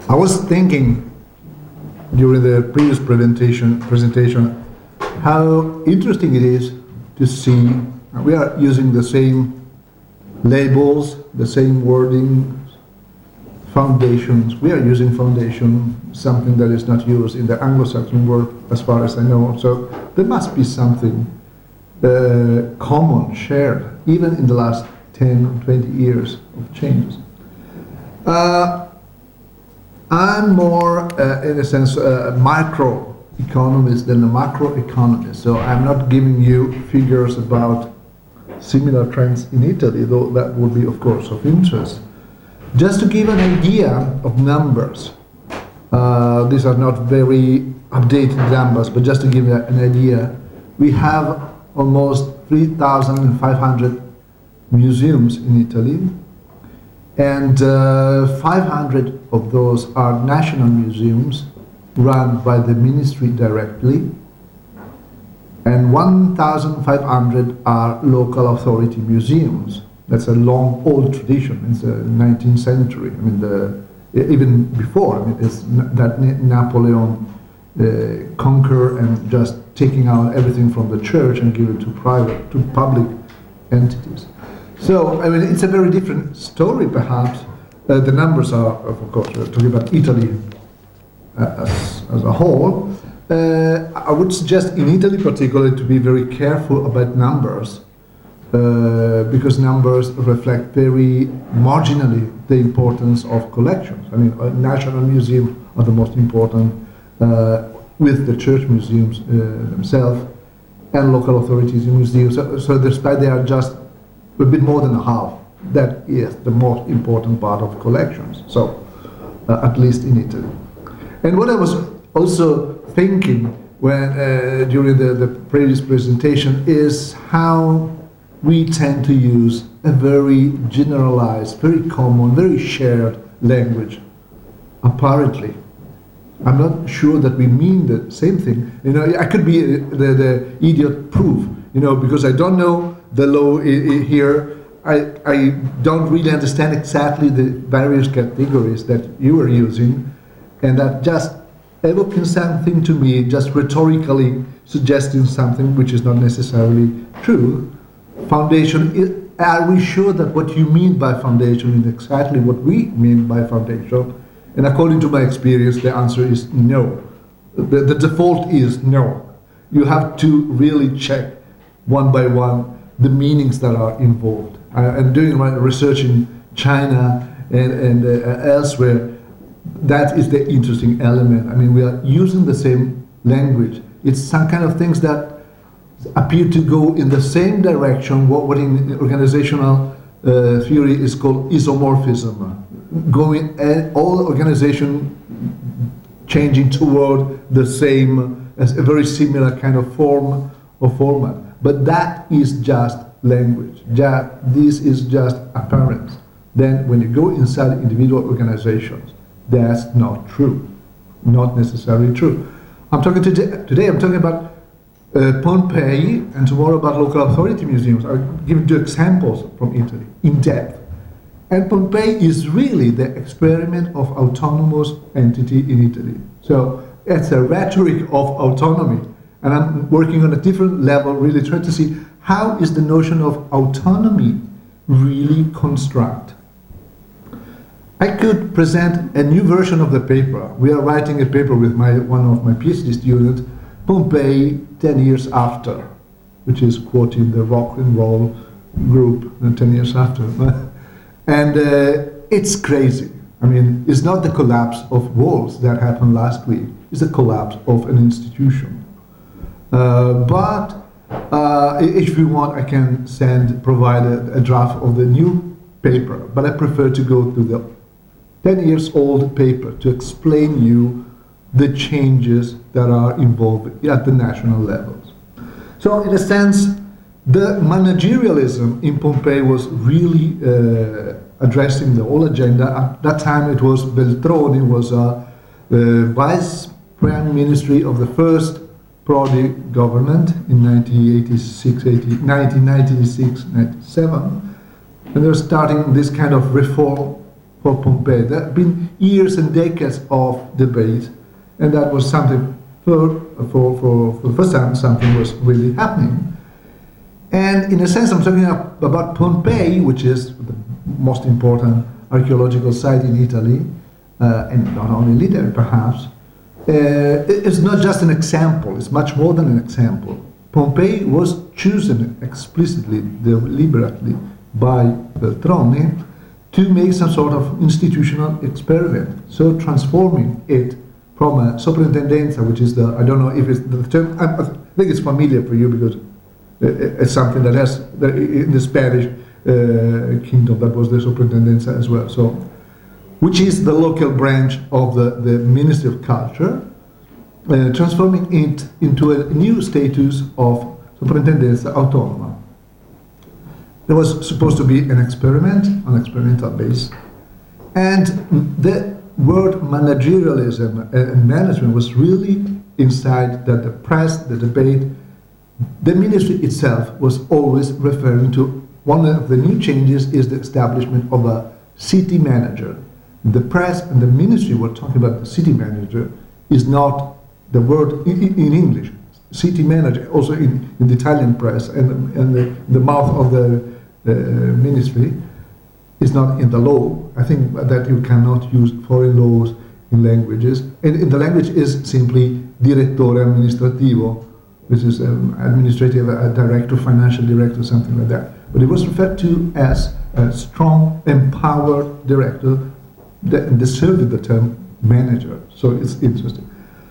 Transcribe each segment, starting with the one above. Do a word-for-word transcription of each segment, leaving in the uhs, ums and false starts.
I was thinking during the previous presentation, presentation how interesting it is to see we are using the same labels, the same wording, foundations. We are using foundation, something that is not used in the Anglo-Saxon world as far as I know. So there must be something uh, common, shared, even in the last ten, twenty years of changes. Uh, I'm more, uh, in a sense, a microeconomist than a macroeconomist. So I'm not giving you figures about similar trends in Italy, though that would be, of course, of interest. Just to give an idea of numbers, uh, these are not very updated numbers, but just to give you an idea, we have almost three thousand five hundred museums in Italy, and uh, five hundred of those are national museums run by the ministry directly, and one thousand five hundred are local authority museums. That's a long, old tradition. It's the nineteenth century. I mean, the, even before. I mean, it's that Napoleon uh, conquer and just taking out everything from the church and give it to private, to public entities. So, I mean, it's a very different story, perhaps. Uh, the numbers are, of course, we're talking about Italy uh, as, as a whole. Uh, I would suggest in Italy particularly to be very careful about numbers, uh, because numbers reflect very marginally the importance of collections. I mean, uh, national museums are the most important, uh, with the church museums uh, themselves, and local authorities in museums. So, so despite they are just a bit more than half, that is the most important part of collections. So, uh, at least in Italy. And what I was also thinking when uh, during the, the previous presentation is how we tend to use a very generalized, very common, very shared language. Apparently, I'm not sure that we mean the same thing. You know, I could be the, the idiot proof, you know, because I don't know the law I, I here. I, I don't really understand exactly the various categories that you are using, and that just evoking something to me, just rhetorically suggesting something which is not necessarily true. Foundation, is, are we sure that what you mean by foundation is exactly what we mean by foundation? And according to my experience, the answer is no. The, the default is no. You have to really check one by one the meanings that are involved. I, I'm doing my research in China and, and uh, elsewhere. That is the interesting element. I mean, we are using the same language. It's some kind of things that appear to go in the same direction, what, what in organizational uh, theory is called isomorphism. Going, uh, all organization changing toward the same, as a very similar kind of form or format. But that is just language. Just, this is just appearance. Then when you go inside individual organizations, that's not true, not necessarily true. I'm talking today, today I'm talking about uh, Pompeii, and tomorrow about local authority museums. I'll give you examples from Italy, in depth. And Pompeii is really the experiment of autonomous entity in Italy. So it's a rhetoric of autonomy. And I'm working on a different level, really trying to see how is the notion of autonomy really construct. I could present a new version of the paper. We are writing a paper with my, one of my PhD students, Pompeii ten years after, which is quoting the rock and roll group ten years after. And uh, it's crazy. I mean, it's not the collapse of walls that happened last week. It's the collapse of an institution. Uh, but uh, if you want, I can send, provide a, a draft of the new paper. But I prefer to go to the ten years old paper to explain you the changes that are involved at the national levels. So in a sense, the managerialism in Pompeii was really uh, addressing the whole agenda. At that time it was Veltroni, was uh, the vice prime ministry of the first Prodi government in nineteen eighty-six, nineteen ninety-six, ninety-seven. And they're starting this kind of reform for Pompeii. There have been years and decades of debate, and that was something for, for, for, for the first time something was really happening. And in a sense, I'm talking about Pompeii, which is the most important archaeological site in Italy, uh, and not only Italy perhaps. Uh, it's not just an example, it's much more than an example. Pompeii was chosen explicitly, deliberately by Veltroni to make some sort of institutional experiment, so transforming it from a soprintendenza, which is the, I don't know if it's the term, I think it's familiar for you because it's something that has, in the Spanish uh, kingdom, that was the soprintendenza as well. So, which is the local branch of the, the Ministry of Culture, uh, transforming it into a new status of Soprintendenza Autonoma. There was supposed to be an experiment, on experimental basis, and the word managerialism and management was really inside that the press, the debate. The ministry itself was always referring to one of the new changes is the establishment of a city manager. The press and the ministry were talking about the city manager is not the word in, in English. City manager, also in, in the Italian press and, and the, the mouth of the uh, ministry, is not in the law. I think that you cannot use foreign laws in languages. And in the language is simply direttore amministrativo, which is um, administrative uh, director, financial director, something like that. But it was referred to as a strong, empowered director that deserved the term manager. So it's interesting.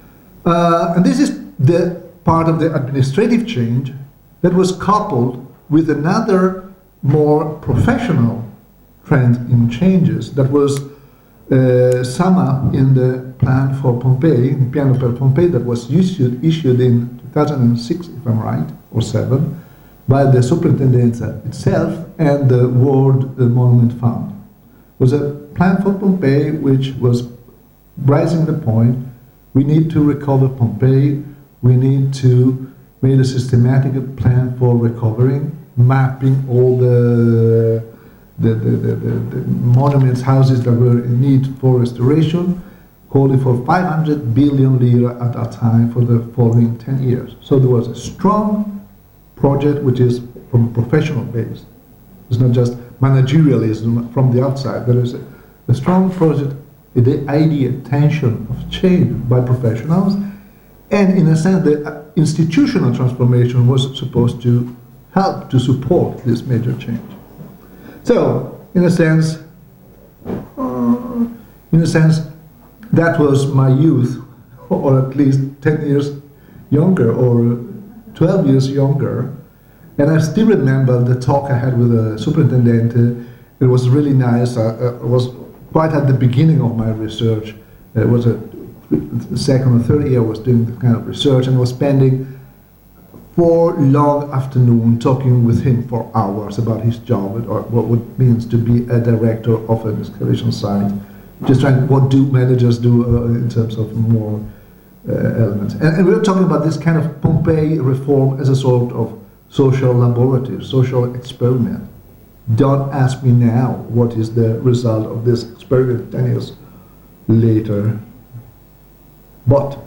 Uh, and this is the part of the administrative change that was coupled with another more professional trend in changes that was uh, summed up in the plan for Pompeii, Piano per Pompeii, that was issued, issued in two thousand six, if I'm right, or seven, by the Superintendenza itself and the World Monument Fund. It was a plan for Pompeii which was raising the point, we need to recover Pompeii, we need to make a systematic plan for recovering, mapping all the the, the, the, the, the monuments, houses that were in need for restoration, calling for five hundred billion lira at that time for the following ten years. So there was a strong project which is from a professional base. It's not just managerialism from the outside. There is a, a strong project, the idea, tension of change by professionals, and in a sense the institutional transformation was supposed to help to support this major change. So, in a sense, uh, in a sense, that was my youth, or at least ten years younger, or twelve years younger, and I still remember the talk I had with the superintendent. It was really nice. I, I was quite at the beginning of my research. It was a the second or third year I was doing this kind of research, and I was spending four long afternoons talking with him for hours about his job or what it means to be a director of an excavation site. Just trying, what do managers do uh, in terms of more uh, elements. And, and we were talking about this kind of Pompeii reform as a sort of social laboratory, social experiment. Don't ask me now what is the result of this experiment ten years later. But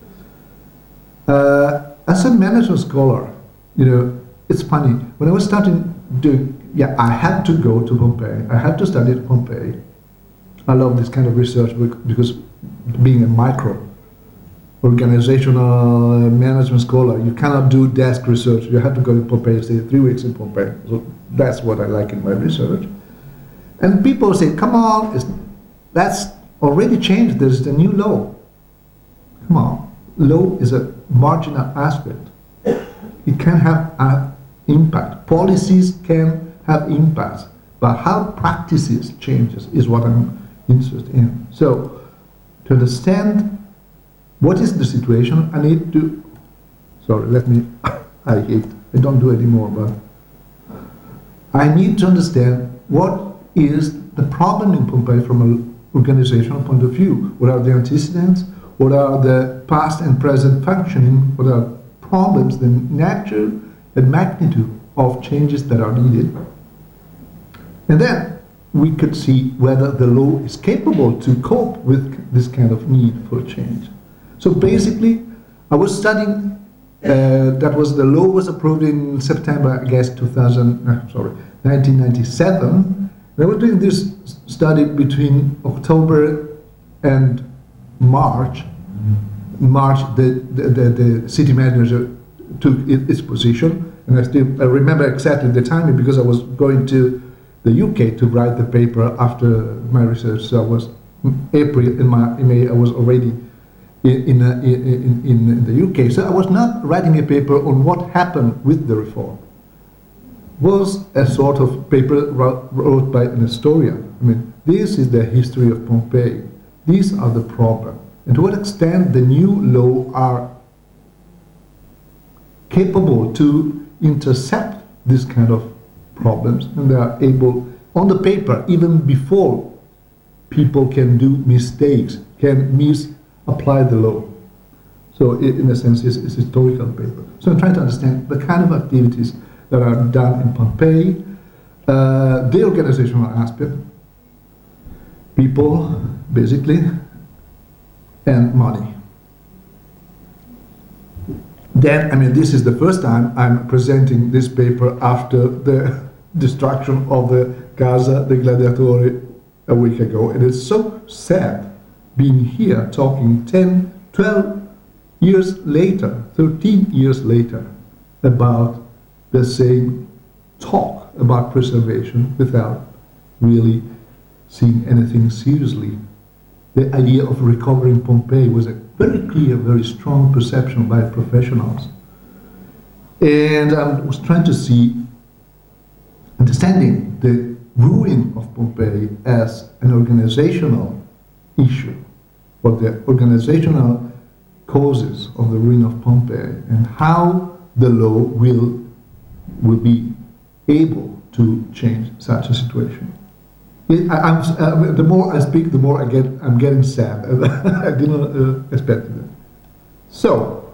uh, as a management scholar, you know, it's funny. When I was starting doing, yeah, I had to go to Pompeii. I had to study at Pompeii. I love this kind of research because being a micro organizational management scholar, you cannot do desk research. You have to go to Pompeii, stay three weeks in Pompeii. So that's what I like in my research. And people say, come on, it's, that's already changed. There's a new law. Come on, law is a marginal aspect. It can have an impact. Policies can have impacts, but how practices changes is what I'm interested in. So, to understand what is the situation, I need to, sorry, let me, I hate, I don't do it anymore, but I need to understand what is the problem in Pompeii from an organizational point of view. What are the antecedents? What are the past and present functioning? What are problems, the nature and magnitude of changes that are needed? And then we could see whether the law is capable to cope with this kind of need for change. So basically, I was studying, uh, that was, the law was approved in September, I guess, two thousand, uh, sorry, nineteen ninety-seven. And I was doing this study between October and March. March, the, the, the, the city manager took it, its position, and I still I remember exactly the timing because I was going to the U K to write the paper after my research. So I was April, in, my, in May, I was already in in, uh, in in the U K. So I was not writing a paper on what happened with the reform. It was a sort of paper wrote, wrote by an historian. I mean, this is the history of Pompeii. These are the problems. And to what extent the new law are capable to intercept this kind of problems, and they are able, on the paper, even before people can do mistakes, can misapply the law. So it, in a sense, it's, it's a historical paper. So I'm trying to understand the kind of activities that are done in Pompeii, uh, the organizational aspect, people, basically, and money. Then, I mean, this is the first time I'm presenting this paper after the destruction of the Casa dei Gladiatori a week ago. And it's so sad being here talking ten, twelve years later, thirteen years later, about the same talk about preservation without really seeing anything seriously. The idea of recovering Pompeii was a very clear, very strong perception by professionals. And I was trying to see, understanding the ruin of Pompeii as an organizational issue, what the organizational causes of the ruin of Pompeii, and how the law will, will be able to change such a situation. It, I, I'm, uh, the more I speak, the more I get, I'm getting sad. I didn't uh, expect it. So,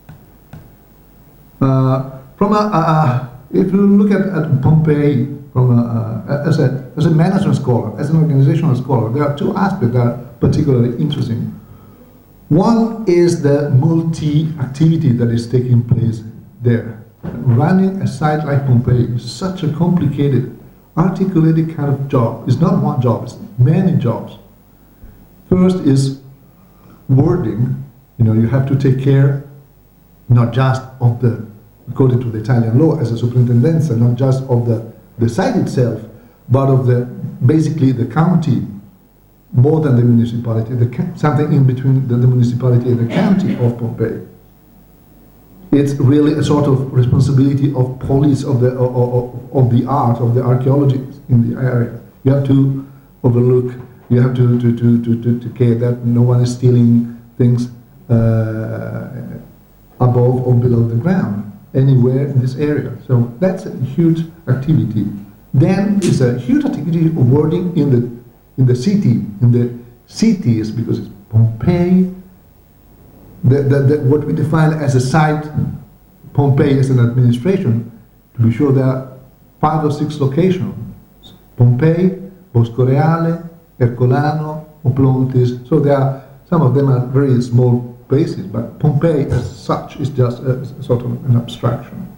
uh, from a, uh, if you look at, at Pompeii from a, uh, as a as a management scholar, as an organizational scholar, there are two aspects that are particularly interesting. One is the multi-activity that is taking place there. Running a site like Pompeii is such a complicated, articulated kind of job. It's not one job, it's many jobs. First is wording. You know, you have to take care not just of the, according to the Italian law, as a superintendenza, not just of the, the site itself, but of the, basically the county, more than the municipality, the, something in between the, the municipality and the county of Pompeii. It's really a sort of responsibility of police of the of, of, of the art of the archaeology in the area. You have to overlook. You have to to to to to, to care that no one is stealing things uh, above or below the ground anywhere in this area. So that's a huge activity. Then is a huge activity of wording in the in the city in the cities, because it's Pompeii. The, the, the, what we define as a site, Pompeii as an administration, to be sure there are five or six locations. Pompeii, Bosco Reale, Ercolano, Oplontis. So there are, some of them are very small places, but Pompeii as such is just a, a sort of an abstraction.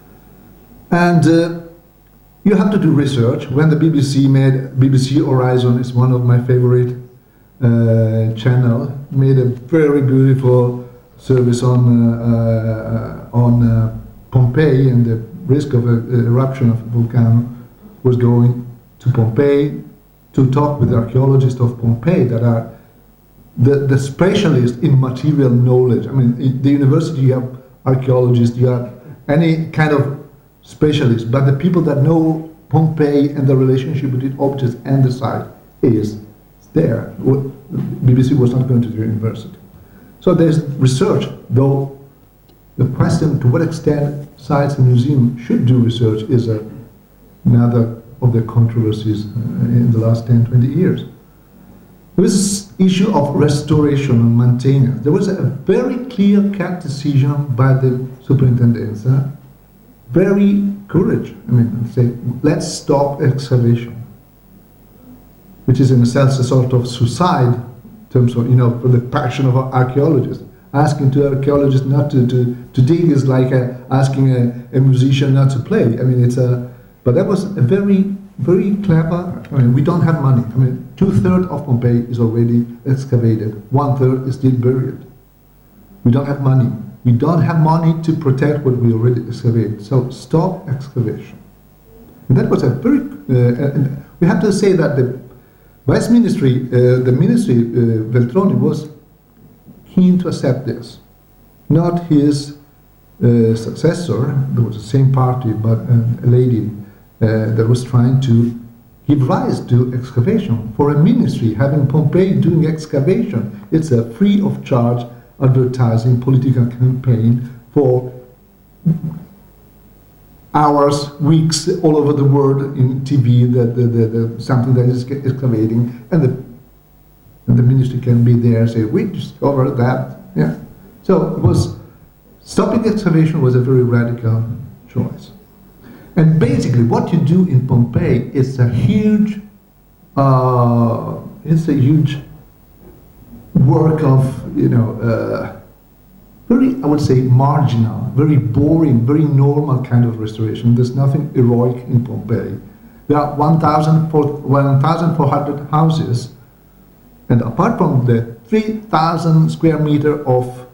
And uh, you have to do research. When the B B C made, B B C Horizon is one of my favorite uh, channel, made a very beautiful service on uh, uh, on uh, Pompeii and the risk of an eruption of a volcano, was going to Pompeii to talk with the archaeologists of Pompeii that are the, the specialists in material knowledge. I mean, in the university you have archaeologists, you have any kind of specialist, but the people that know Pompeii and the relationship between objects and the site is there. B B C was not going to the university. So there's research, though the question to what extent sites and museums should do research is a, another of the controversies in the last ten, twenty years. There was this issue of restoration and maintenance. There was a very clear-cut decision by the superintendenza, very courage. I mean, say, let's stop excavation. which is in a sense a sort of suicide in terms of, you know, for the passion of archaeologists. Asking to archaeologists not to, to, to dig is like a, asking a, a musician not to play. I mean, it's a, but that was a very, very clever, I mean, we don't have money. I mean, two-thirds of Pompeii is already excavated. One-third is still buried. We don't have money. We don't have money to protect what we already excavated. So stop excavation. And that was a very, uh, and we have to say that the Vice Ministry, uh, the Ministry, uh, Veltroni, was keen to accept this. Not his uh, successor, there was the same party, but uh, a lady uh, that was trying to give rise to excavation. For a ministry, having Pompeii doing excavation, it's a free of charge advertising political campaign for hours, weeks, all over the world in T V, that the, the, the, something that is excavating, and the, and the ministry can be there and say, we discovered that. Yeah. So it was, stopping excavation was a very radical choice. And basically what you do in Pompeii is a huge, uh, it's a huge work of, you know, uh, very, I would say, marginal, very boring, very normal kind of restoration. There's nothing heroic in Pompeii. There are one thousand four hundred houses, and apart from the three thousand square meter of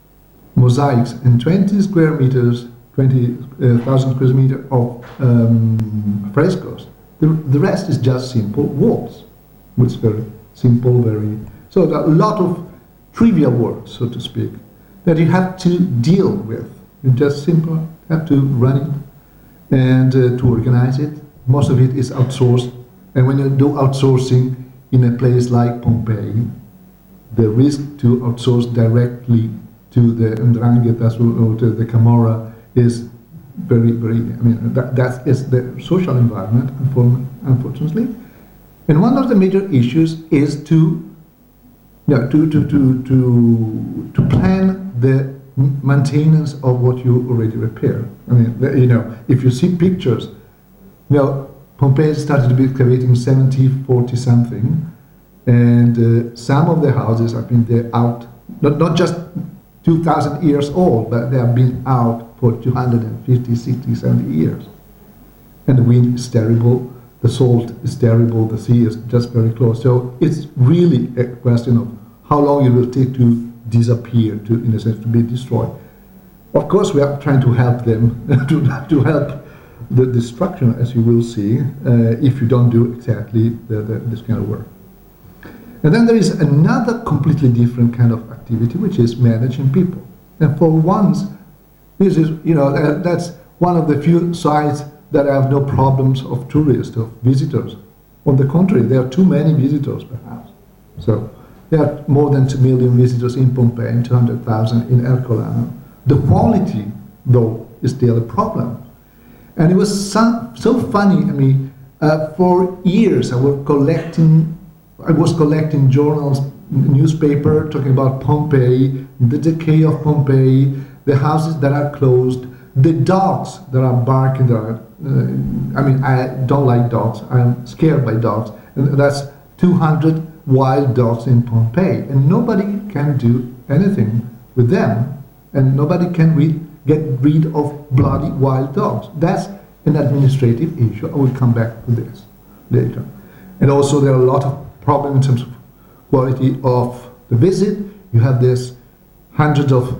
mosaics and twenty square meters, twenty thousand square meter of um, frescoes, the, the rest is just simple walls. It's very simple, very... So there are a lot of trivial work, so to speak, that you have to deal with. You just simply have to run it and uh, to organize it. Most of it is outsourced. And when you do outsourcing in a place like Pompeii, the risk to outsource directly to the Ndrangheta or to the Camorra is very, very, I mean, that, that is the social environment, unfortunately. And one of the major issues is to No, to, to, to, to, to plan the maintenance of what you already repaired. I mean, the, you know, if you see pictures, you know, Pompeii started to be excavated in seventeen forty something, and uh, some of the houses, I mean, they're out, not, not just two thousand years old, but they have been out for two hundred fifty, sixty, seventy years. And the wind is terrible. The salt is terrible, the sea is just very close. So it's really a question of how long it will take to disappear, to, in a sense, to be destroyed. Of course, we are trying to help them, to, to help the destruction, as you will see, uh, if you don't do exactly the, the, this kind of work. And then there is another completely different kind of activity, which is managing people. And for once, this is, you know, uh, that's one of the few sites that have no problems of tourists, of visitors. On the contrary, there are too many visitors, perhaps. So there are more than two million visitors in Pompeii and two hundred thousand in Ercolano. The quality, though, is still a problem. And it was so, so funny. I mean, uh, for years I was collecting, I was collecting journals, newspaper, talking about Pompeii, the decay of Pompeii, the houses that are closed, the dogs that are barking, that are, uh, I mean, I don't like dogs, I'm scared by dogs, and that's two hundred wild dogs in Pompeii, and nobody can do anything with them, and nobody can re get rid of bloody wild dogs. That's an administrative issue. I will come back to this later. And also there are a lot of problems in terms of quality of the visit. You have this hundreds of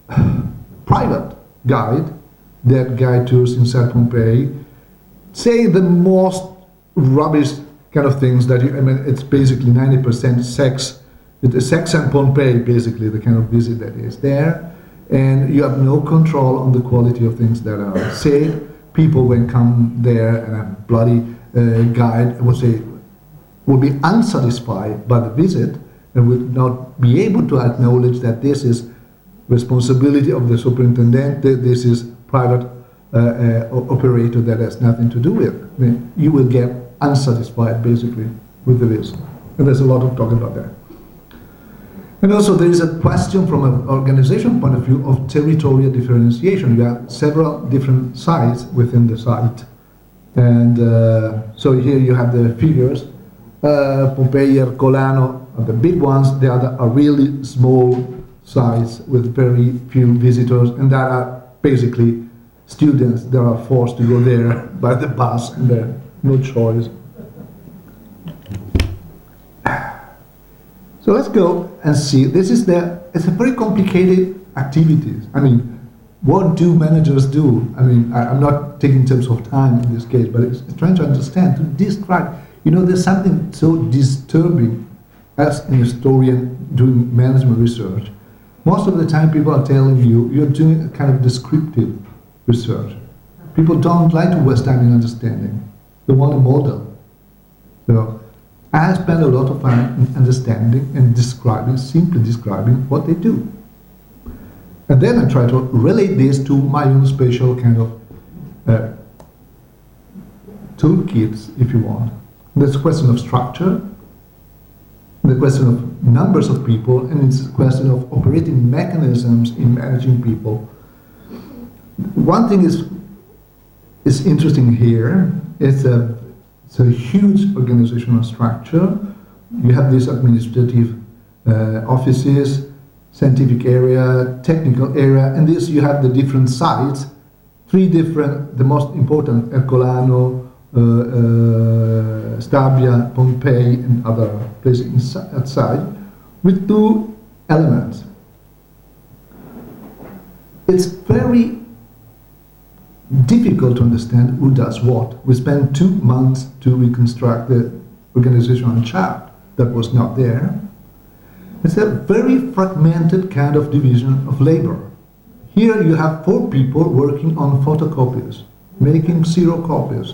private guide that guide tours inside Pompeii, say the most rubbish kind of things that you, I mean, it's basically ninety percent sex, it's sex and Pompeii, basically, the kind of visit that is there, and you have no control on the quality of things that are said. People, when come there and a bloody uh, guide, will say, will be unsatisfied by the visit and will not be able to acknowledge that this is responsibility of the superintendent, this is private uh, uh, operator that has nothing to do with it. I mean, you will get unsatisfied basically with the list. And there's a lot of talk about that. And also there is a question from an organization point of view of territorial differentiation. You have several different sites within the site. And uh, so here you have the figures Uh, Pompeii, Ercolano are the big ones. The other are really small sites with very few visitors, and that are basically students that are forced to go there by the bus, and there's no choice. So let's go and see. This is the, it's a very complicated activities. I mean, what do managers do? I mean, I, I'm not taking terms of time in this case, but it's, it's trying to understand, to describe. You know, there's something so disturbing as an historian doing management research. Most of the time people are telling you, you're doing a kind of descriptive research. People don't like to waste time in understanding. They want a model. So, I spend a lot of time in understanding and describing, simply describing what they do. And then I try to relate this to my own special kind of uh, toolkits, if you want. There's a question of structure, the question of numbers of people, and it's a question of operating mechanisms in managing people. One thing is is interesting here. It's a It's a huge organizational structure. You have these administrative uh, offices, scientific area, technical area, and this you have the different sites, three different, the most important, Ercolano, uh, uh, Stabia, Pompeii, and other places inside, outside, with two elements. It's very difficult to understand who does what. We spent two months to reconstruct the organizational chart that was not there. It's a very fragmented kind of division of labor. Here you have four people working on photocopies, making zero copies.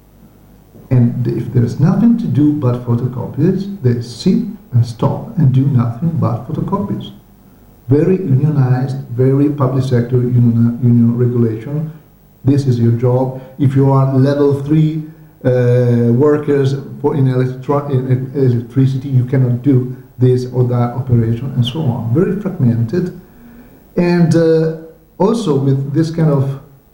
And if there's nothing to do but photocopies, they sit and stop and do nothing but photocopies. Very unionized, very public sector union, union regulation. This is your job. If you are level three uh, workers for in, electro in electricity, you cannot do this or that operation, and so on. Very fragmented, and uh, also with this kind of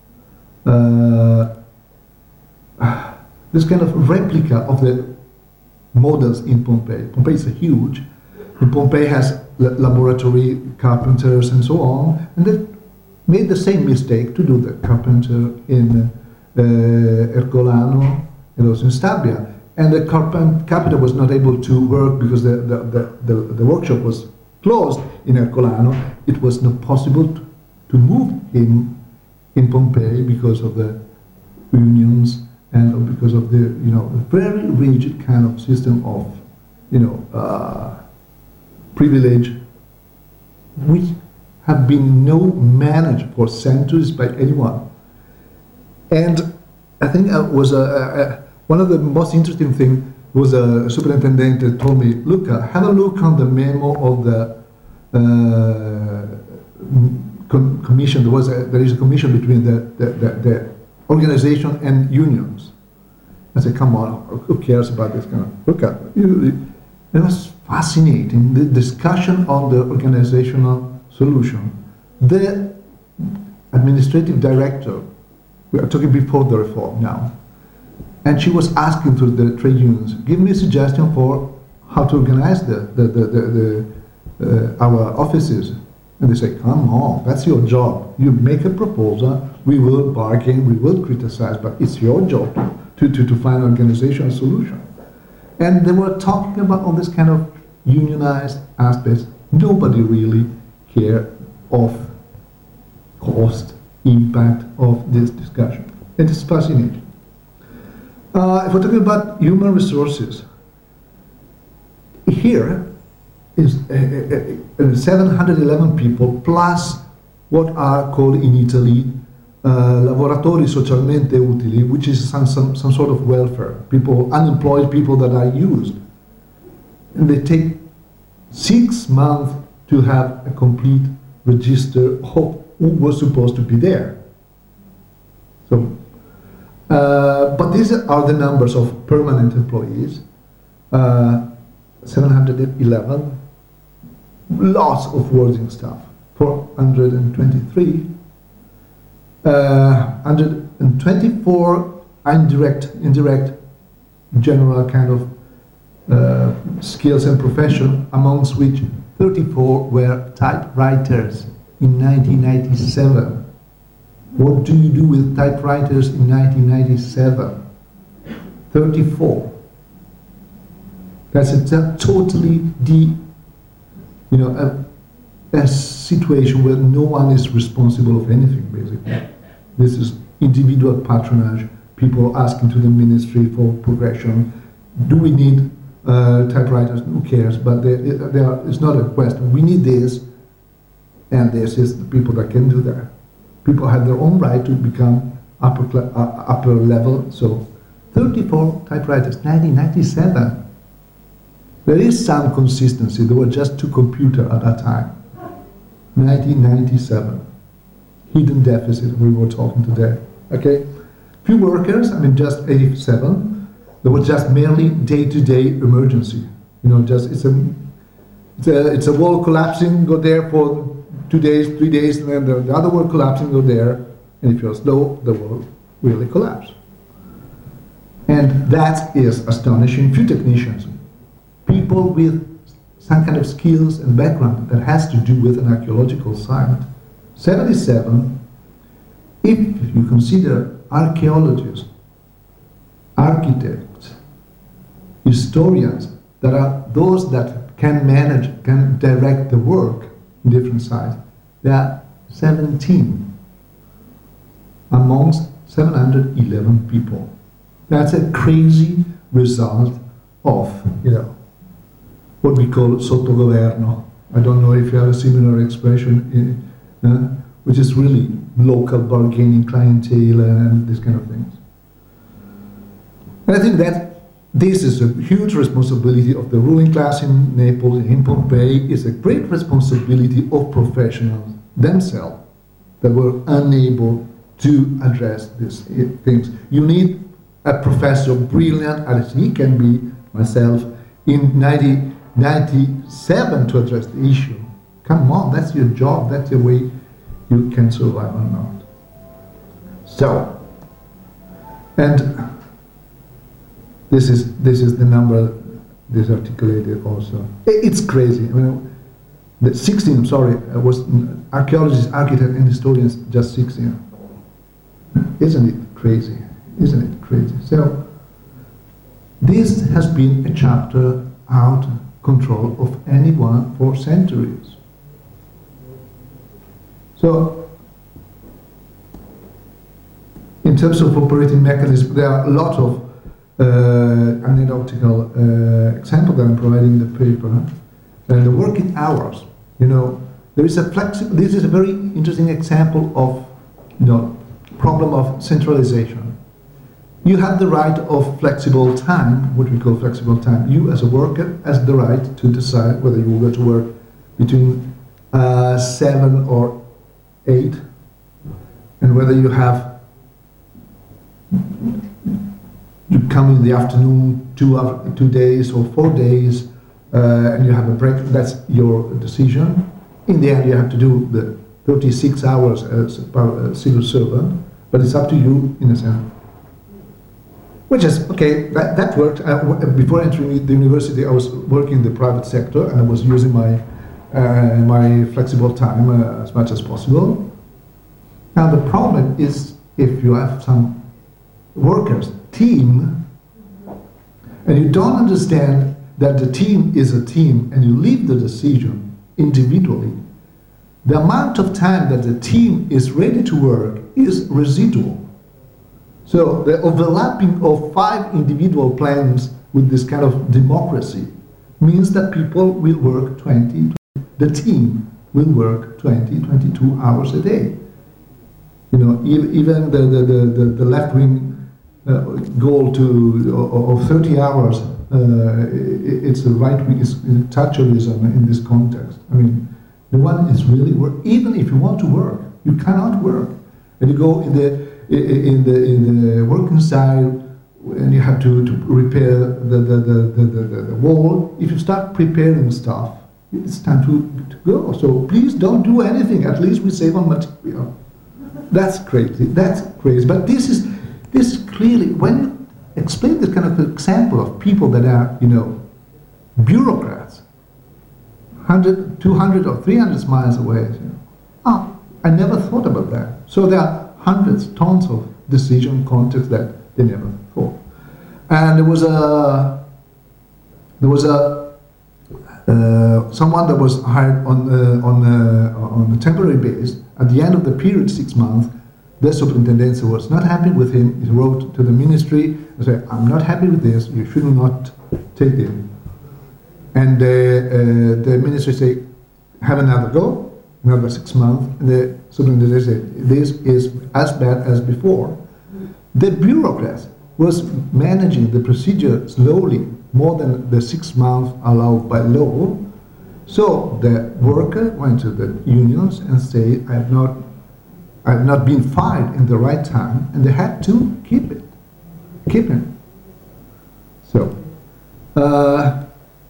uh, this kind of replica of the models in Pompeii. Pompeii is huge. And Pompeii has laboratory carpenters and so on, and they made the same mistake to do the carpenter in uh, Ercolano and also in Stabia. And the carpenter was not able to work because the, the, the, the, the workshop was closed in Ercolano. It was not possible to, to move him in Pompeii because of the unions and because of the, you know, very rigid kind of system of, you know, uh, privilege, which have been no managed for centuries by anyone. And I think it was a, a, one of the most interesting things was a superintendent that told me, look, uh, have a look on the memo of the uh, com commission. There was a, there is a commission between the, the, the, the organization and unions. I said, come on, who cares about this kind of, look at it. It was fascinating, the discussion on the organizational solution. The administrative director, we are talking before the reform now, and she was asking to the trade unions, give me a suggestion for how to organize the, the, the, the, the uh, our offices. And they say, come on, that's your job. You make a proposal, we will bargain, we will criticize, but it's your job to, to, to find an organizational solution. And they were talking about all this kind of unionized aspects. Nobody really cared of cost, impact of this discussion. It is fascinating. Uh, if we're talking about human resources, here is uh, uh, seven hundred eleven people plus what are called in Italy uh, lavoratori socialmente utili, which is some, some, some sort of welfare, people, unemployed people that are used. And they take six months to have a complete register of who was supposed to be there. So, uh, but these are the numbers of permanent employees, uh, seven hundred eleven, lots of working staff, four hundred twenty-three, uh, one hundred twenty-four indirect, indirect general kind of uh, skills and profession, amongst which thirty-four were typewriters in nineteen ninety-seven. What do you do with typewriters in nineteen ninety-seven? thirty-four. That's a t- totally the, you know, a, a situation where no one is responsible of anything, basically. This is individual patronage, people asking to the ministry for progression. Do we need uh, typewriters? Who cares? But they, they are, it's not a question. We need this, and this is the people that can do that. People have their own right to become upper, cl- uh, upper level. So thirty-four typewriters, nineteen ninety-seven. There is some consistency. There were just two computers at that time. nineteen ninety-seven. Hidden deficit, we were talking today. Okay? Few workers, I mean just eighty-seven. There was just merely day-to-day emergency. You know, just it's a it's a, it's a wall collapsing, go there for two days, three days, and then the, the other wall collapsing, go there. And if you're slow, the wall really collapse. And that is astonishing. Few technicians, people with some kind of skills and background that has to do with an archaeological site. seventy-seven, if you consider archaeologists, architects, historians, that are those that can manage, can direct the work in different sites, there are seventeen amongst seven hundred eleven people. That's a crazy result of, you know, what we call sottogoverno. I don't know if you have a similar expression, in, uh, which is really local bargaining, clientele, and these kind of things. And I think that this is a huge responsibility of the ruling class in Naples, in Pompeii. It's a great responsibility of professionals themselves that were unable to address these things. You need a professor brilliant as he can be, myself, in nineteen ninety-seven to address the issue. Come on, that's your job, that's the way you can survive or not. So, and this is this is the number this articulated also. It's crazy. I mean, the sixteen, sorry, was archaeologists, architects, and historians just sixteen. Isn't it crazy? Isn't it crazy? So, this has been a chapter out of control of anyone for centuries. So, in terms of operating mechanisms, there are a lot of uh, anecdotal uh, examples that I'm providing in the paper. And the working hours, you know, there is a flexible. This is a very interesting example of, you know, problem of centralization. You have the right of flexible time, what we call flexible time. You as a worker has the right to decide whether you will go to work between uh, seven or eight, and whether you have, you come in the afternoon two, two days or four days, uh, and you have a break, that's your decision. In the end, you have to do the thirty-six hours as a civil servant, but it's up to you in a sense. Which is, okay, that, that worked. Uh, before entering the university, I was working in the private sector, and I was using my uh, my flexible time uh, as much as possible. Now the problem is, if you have some workers, team, and you don't understand that the team is a team, and you leave the decision individually, the amount of time that the team is ready to work is residual. So the overlapping of five individual plans with this kind of democracy means that people will work twenty, the team will work twenty, twenty-two hours a day. You know, even the, the, the, the left-wing uh, goal to of thirty hours, uh, it's the right-wing, it's Thatcherism in this context. I mean, the one is really work. Even if you want to work, you cannot work. And you go in the in the in the working side, and you have to, to repair the the, the, the, the the wall. If you start preparing stuff, it's time to, to go. So please don't do anything. At least we save on material. That's crazy. That's crazy. But this is this is clearly, when you explain this kind of example of people that are, you know, bureaucrats, one hundred, two hundred or three hundred miles away. Ah, I never thought about that. So there are hundreds, tons of decision contexts that they never thought. And there was a, there was a, uh, someone that was hired on, uh, on, uh, on a temporary basis. At the end of the period, six months, the superintendent was not happy with him. He wrote to the ministry and said, I'm not happy with this, you should not take him. And uh, uh, the ministry said, have another go, another six months. And the superintendent said, this is as bad as before. The bureaucrat was managing the procedure slowly, more than the six months allowed by law. So the worker went to the unions and said, I have not, I have not been fired in the right time, and they had to keep it, keep him. So uh,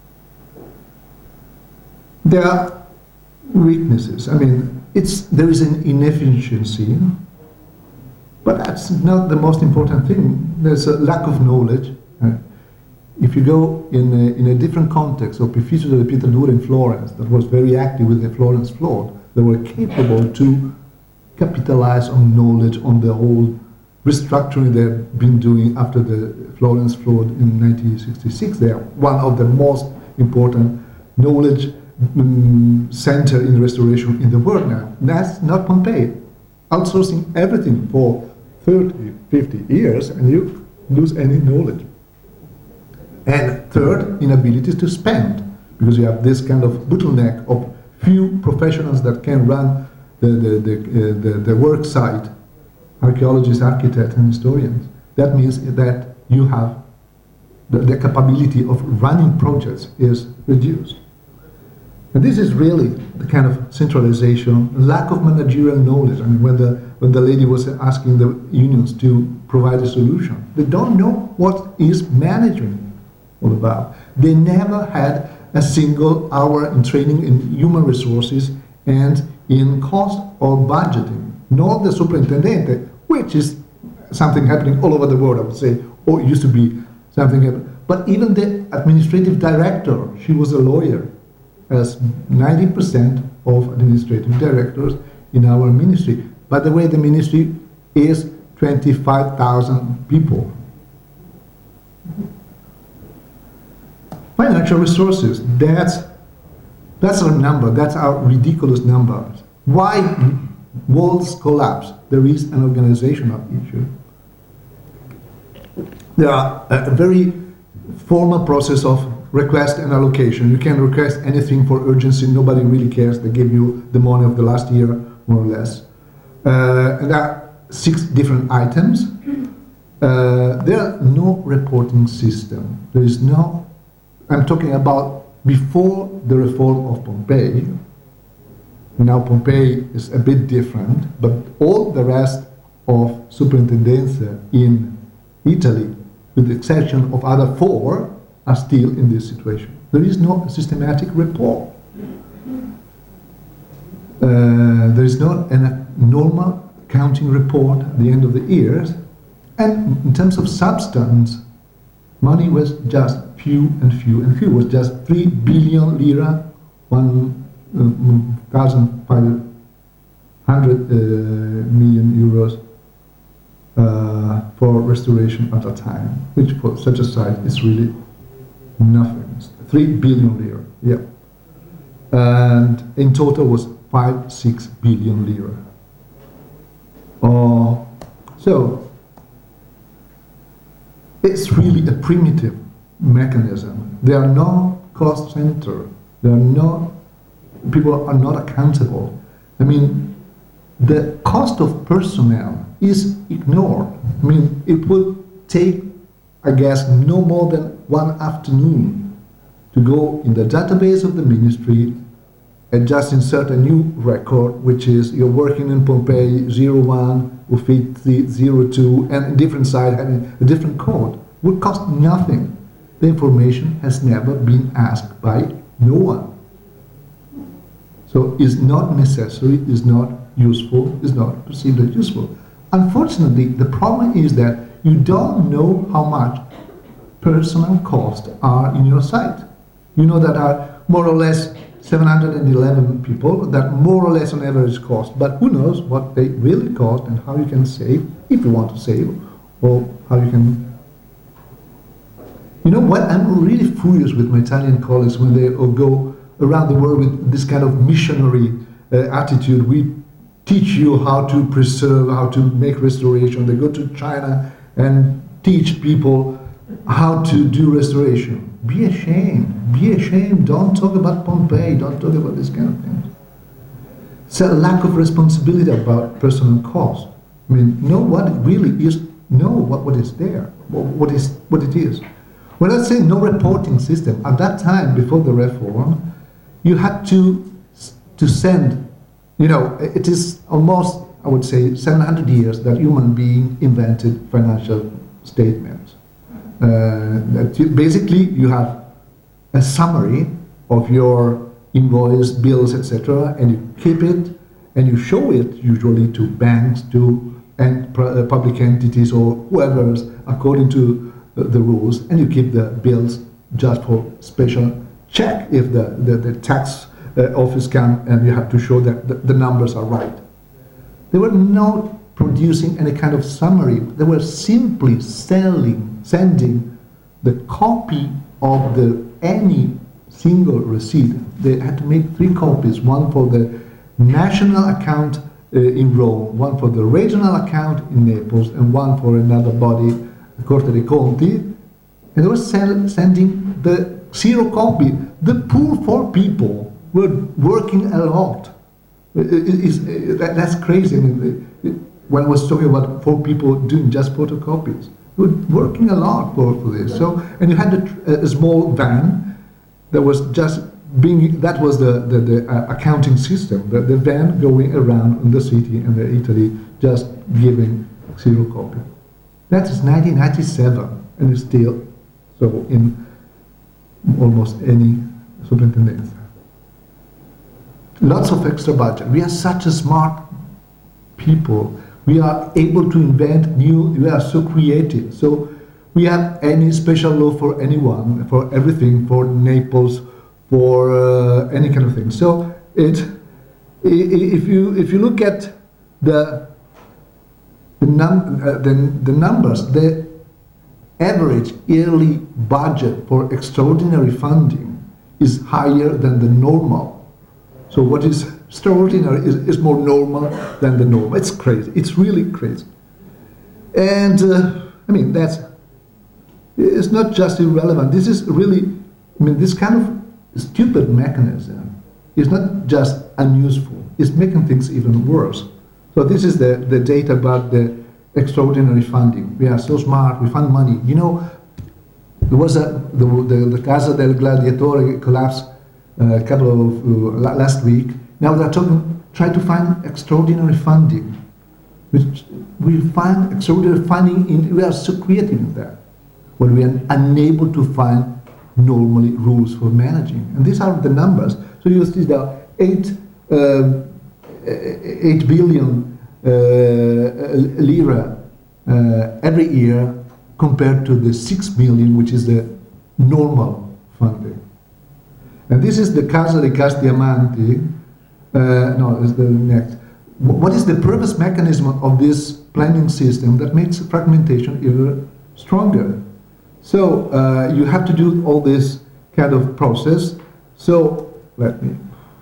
there are weaknesses. I mean, it's there is an inefficiency, but that's not the most important thing. There's a lack of knowledge. Uh, If you go in a, in a different context of Ufficio della Pietratura in Florence, that was very active with the Florence flood, they were capable to capitalize on knowledge on the whole restructuring they've been doing after the Florence flood in nineteen sixty-six. They are one of the most important knowledge um, center in restoration in the world now. That's not Pompeii. Outsourcing everything for thirty, fifty years and you lose any knowledge. And third, inability to spend, because you have this kind of bottleneck of few professionals that can run the, the, the, uh, the, the work site, archaeologists, architects, and historians. That means that you have the, the capability of running projects is reduced. And this is really the kind of centralization, lack of managerial knowledge. I mean, when the, when the lady was asking the unions to provide a solution, they don't know what is management all about. They never had a single hour in training in human resources and in cost or budgeting, nor the superintendente, which is something happening all over the world, I would say, or it used to be something happening. But even the administrative director, she was a lawyer, as ninety percent of administrative directors in our ministry. By the way, the ministry is twenty-five thousand people. Financial resources, that's, that's our number, that's our ridiculous numbers. Why walls collapse? There is an organizational issue. There are a, a very formal process of request and allocation. You can request anything for urgency, nobody really cares, they give you the money of the last year, more or less. Uh, and there are six different items. Uh, there are no reporting system. There is no I'm talking about before the reform of Pompeii. Now Pompeii is a bit different, but all the rest of superintendenza in Italy, with the exception of other four, are still in this situation. There is no systematic report. Uh, there is not a normal accounting report at the end of the years, and in terms of substance, money was just few and few and few. It was just three billion lira, one thousand five hundred uh, million euros uh, for restoration at a time, which for such a site is really nothing. It's three billion lira, yeah. And in total was five, six billion lira. Uh, so it's really a primitive mechanism. There are no cost center. There are no, people are not accountable. I mean, the cost of personnel is ignored. I mean, it would take, I guess, no more than one afternoon to go in the database of the ministry and just insert a new record, which is you're working in Pompeii zero one, Uffizi zero two, and a different site having a different code. Would cost nothing. The information has never been asked by no one. So it's not necessary, it's not useful, it's not perceived as useful. Unfortunately, the problem is that you don't know how much personal costs are in your site. You know that are more or less seven hundred eleven people that more or less on average cost. But who knows what they really cost and how you can save, if you want to save, or how you can. You know what? I'm really furious with my Italian colleagues when they go around the world with this kind of missionary uh, attitude. We teach you how to preserve, how to make restoration. They go to China and teach people how to do restoration. Be ashamed. Be ashamed. Don't talk about Pompeii. Don't talk about this kind of things. It's a lack of responsibility about personal cost. I mean, know what it really is. Know what, what is there. What is what it is. When I say no reporting system, at that time before the reform, you had to to send. You know, it is almost, I would say, seven hundred years that human being invented financial statements. Uh, that you, basically, you have a summary of your invoice, bills, et cetera, and you keep it, and you show it usually to banks, to and uh, public entities or whoever else, according to uh, the rules, and you keep the bills just for special check if the, the, the tax uh, office come and you have to show that the, the numbers are right. They were not producing any kind of summary. They were simply selling, sending the copy of the any single receipt. They had to make three copies, one for the national account uh, in Rome, one for the regional account in Naples, and one for another body, the Corte dei Conti. And they were sell, sending the zero copy. The poor four people were working a lot. It, it, it, that, that's crazy. I mean, it, when I was talking about four people doing just photocopies, we were working a lot for, for this. So, and you had a, a small van that was just being, that was the, the, the uh, accounting system, the, the van going around in the city and the Italy just giving zero copy. That is nineteen ninety-seven, and it's still so in almost any superintendence. Lots of extra budget. We are such a smart people. We are able to invent new, we are so creative. So we have any special law for anyone, for everything, for Naples, for uh, any kind of thing. So it, if you if you look at the the, num, uh, the, the numbers, the average yearly budget for extraordinary funding is higher than the normal. So what is extraordinary is, is more normal than the normal. It's crazy. It's really crazy. And uh, I mean, that's, it's not just irrelevant. This is really, I mean, this kind of stupid mechanism is not just unuseful. It's making things even worse. So this is the, the data about the extraordinary funding. We are so smart. We fund money. You know, there was a, the, the, the Casa del Gladiatore collapsed a couple of uh, last week. Now they're talking, try to find extraordinary funding. Which we find extraordinary funding in, we are so creative in that, when we are unable to find normally rules for managing. And these are the numbers. So you see the eight, uh, eight billion uh, lira uh, every year compared to the six million, which is the normal funding. And this is the Casa di Castiamanti. Uh, no, it's the next. What is the purpose mechanism of this planning system that makes fragmentation even stronger? So uh, you have to do all this kind of process. So let me,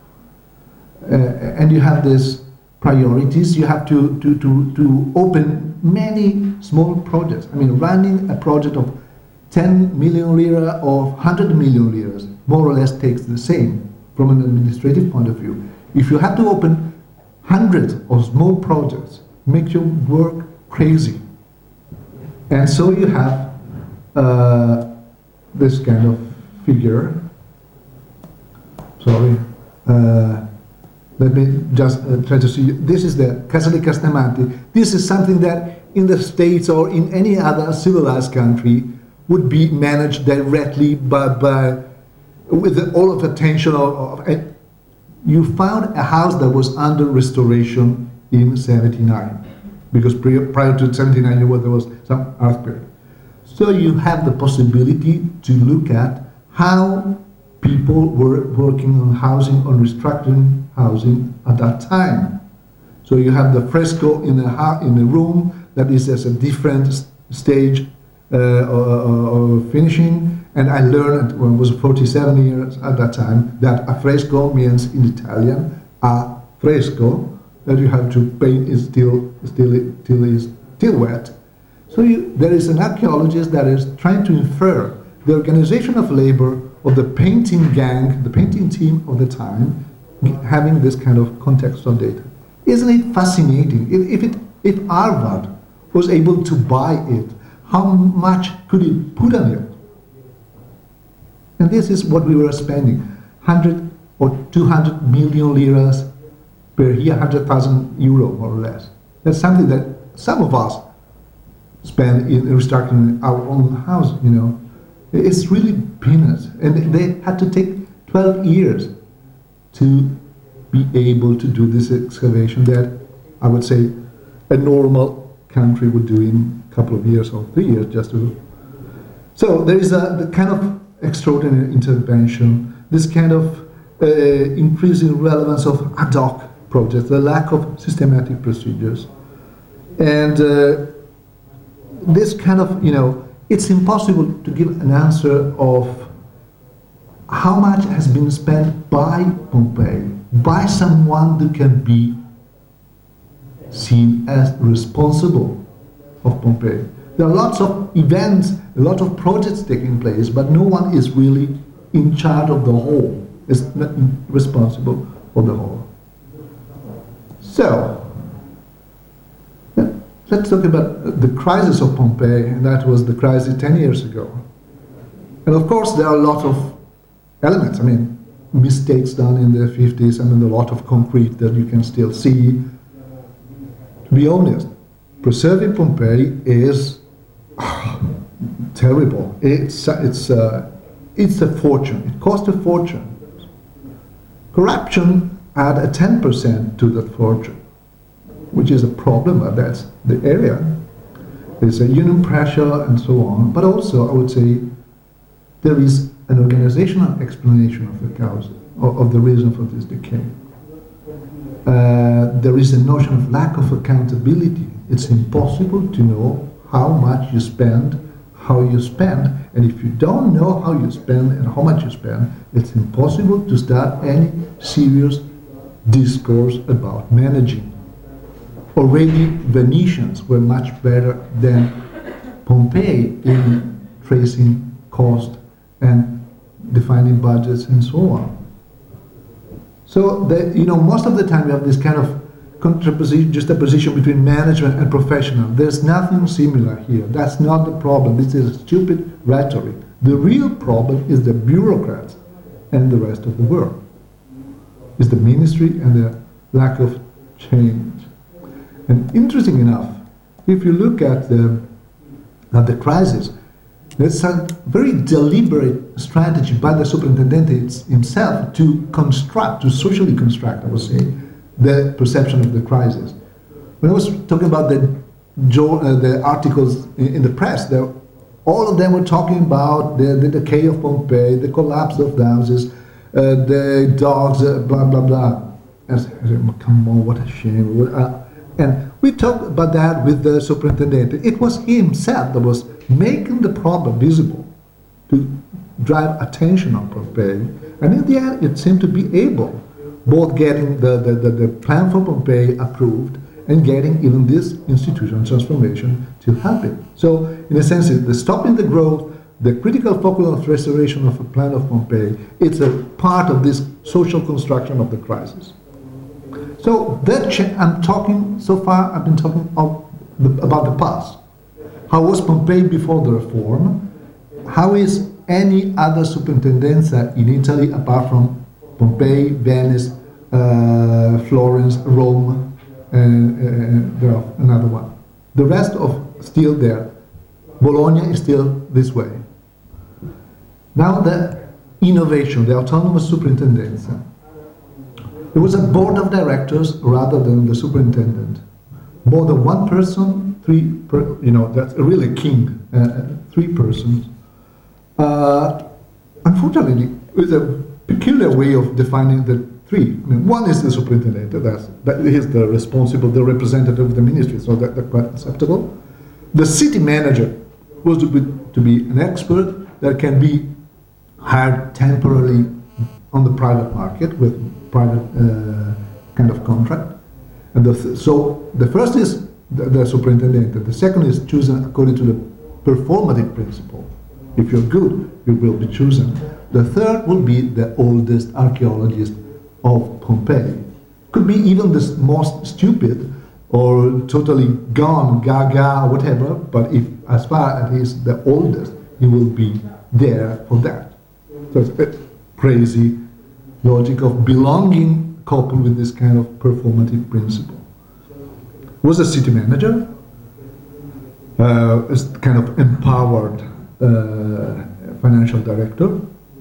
uh, and you have these priorities. You have to, to, to, to open many small projects. I mean, running a project of ten million lira or one hundred million liras more or less takes the same from an administrative point of view. If you have to open hundreds of small projects, make your work crazy. And so you have uh, this kind of figure. Sorry. Uh, let me just uh, try to see. This is the Casa di Castiamanti. This is something that in the States or in any other civilized country would be managed directly by, by with the, all of the attention of, of uh, you found a house that was under restoration in seventy-nine, because prior, prior to seventy-nine there was some earthquake. So you have the possibility to look at how people were working on housing, on restructuring housing at that time. So you have the fresco in a, ha in a room that is at a different stage uh, of finishing. And I learned when I was forty-seven years at that time that a fresco means in Italian a fresco, that you have to paint is still still still is still wet. So you, there is an archaeologist that is trying to infer the organization of labor of the painting gang, the painting team of the time, having this kind of contextual data. Isn't it fascinating? If, if, it, if Harvard was able to buy it, how much could it put on it? And this is what we were spending, one hundred or two hundred million liras per year, one hundred thousand euro more or less. That's something that some of us spend in restructuring our own house, you know. It's really peanuts. And they had to take twelve years to be able to do this excavation that I would say a normal country would do in a couple of years or three years just to. So there is a the kind of extraordinary intervention, this kind of uh, increasing relevance of ad hoc projects, the lack of systematic procedures. And uh, this kind of, you know, it's impossible to give an answer of how much has been spent by Pompeii, by someone who can be seen as responsible of Pompeii. There are lots of events, a lot of projects taking place, but no one is really in charge of the whole, is not responsible for the whole. So, let's talk about the crisis of Pompeii, and that was the crisis ten years ago. And of course, there are a lot of elements. I mean, mistakes done in the fifties, I mean, a lot of concrete that you can still see. To be honest, preserving Pompeii is uh, terrible. It's, it's, uh, it's a fortune. It cost a fortune. Corruption add a ten percent to that fortune, which is a problem, but that's the area. There's a union pressure and so on, but also I would say there is an organizational explanation of the cause, of, of the reason for this decay. Uh, there is a notion of lack of accountability. It's impossible to know how much you spend, how you spend, and if you don't know how you spend and how much you spend, it's impossible to start any serious discourse about managing. Already Venetians were much better than Pompeii in tracing cost and defining budgets and so on. So that, you know, most of the time you have this kind of contraposition, just a position between management and professional. There's nothing similar here. That's not the problem. This is stupid rhetoric. The real problem is the bureaucrats and the rest of the world. It's the ministry and the lack of change. And interesting enough, if you look at the, at the crisis, there's a very deliberate strategy by the superintendent himself to construct, to socially construct, I would say, the perception of the crisis. When I was talking about the, uh, the articles in, in the press, there, all of them were talking about the, the decay of Pompeii, the collapse of the houses, uh, the dogs, uh, blah, blah, blah. And I said, come on, what a shame. What, uh, And we talked about that with the superintendent. It was he himself that was making the problem visible to drive attention on Pompeii. And in the end, it seemed to be able, both getting the, the, the, the plan for Pompeii approved and getting even this institutional transformation to help it. So, in a sense, the stopping the growth, the critical focus of restoration of a plan of Pompeii, it's a part of this social construction of the crisis. So that ch- I'm talking, so far I've been talking of the, about the past. How was Pompeii before the reform? How is any other superintendenza in Italy apart from Pompeii, Venice, uh, Florence, Rome, and uh, there are another one. The rest of still there. Bologna is still this way. Now the innovation, the autonomous superintendenza. There was a board of directors rather than the superintendent. More than one person, three, per, you know, that's really king, uh, three persons. Uh, unfortunately, with a peculiar way of defining the three. I mean, one is the superintendent, that's, that is the responsible, the representative of the ministry, so that, that's quite acceptable. The city manager was to be, to be an expert that can be hired temporarily on the private market with private uh, kind of contract. And the th so the first is the, the superintendent, the second is chosen according to the performative principle. If you're good, you will be chosen. The third will be the oldest archaeologist of Pompeii. Could be even the most stupid or totally gone, gaga, or whatever, but if as far as he's the oldest, he will be there for that. So it's a crazy logic of belonging coupled with this kind of performative principle. Was a city manager, uh, is kind of empowered uh, financial director.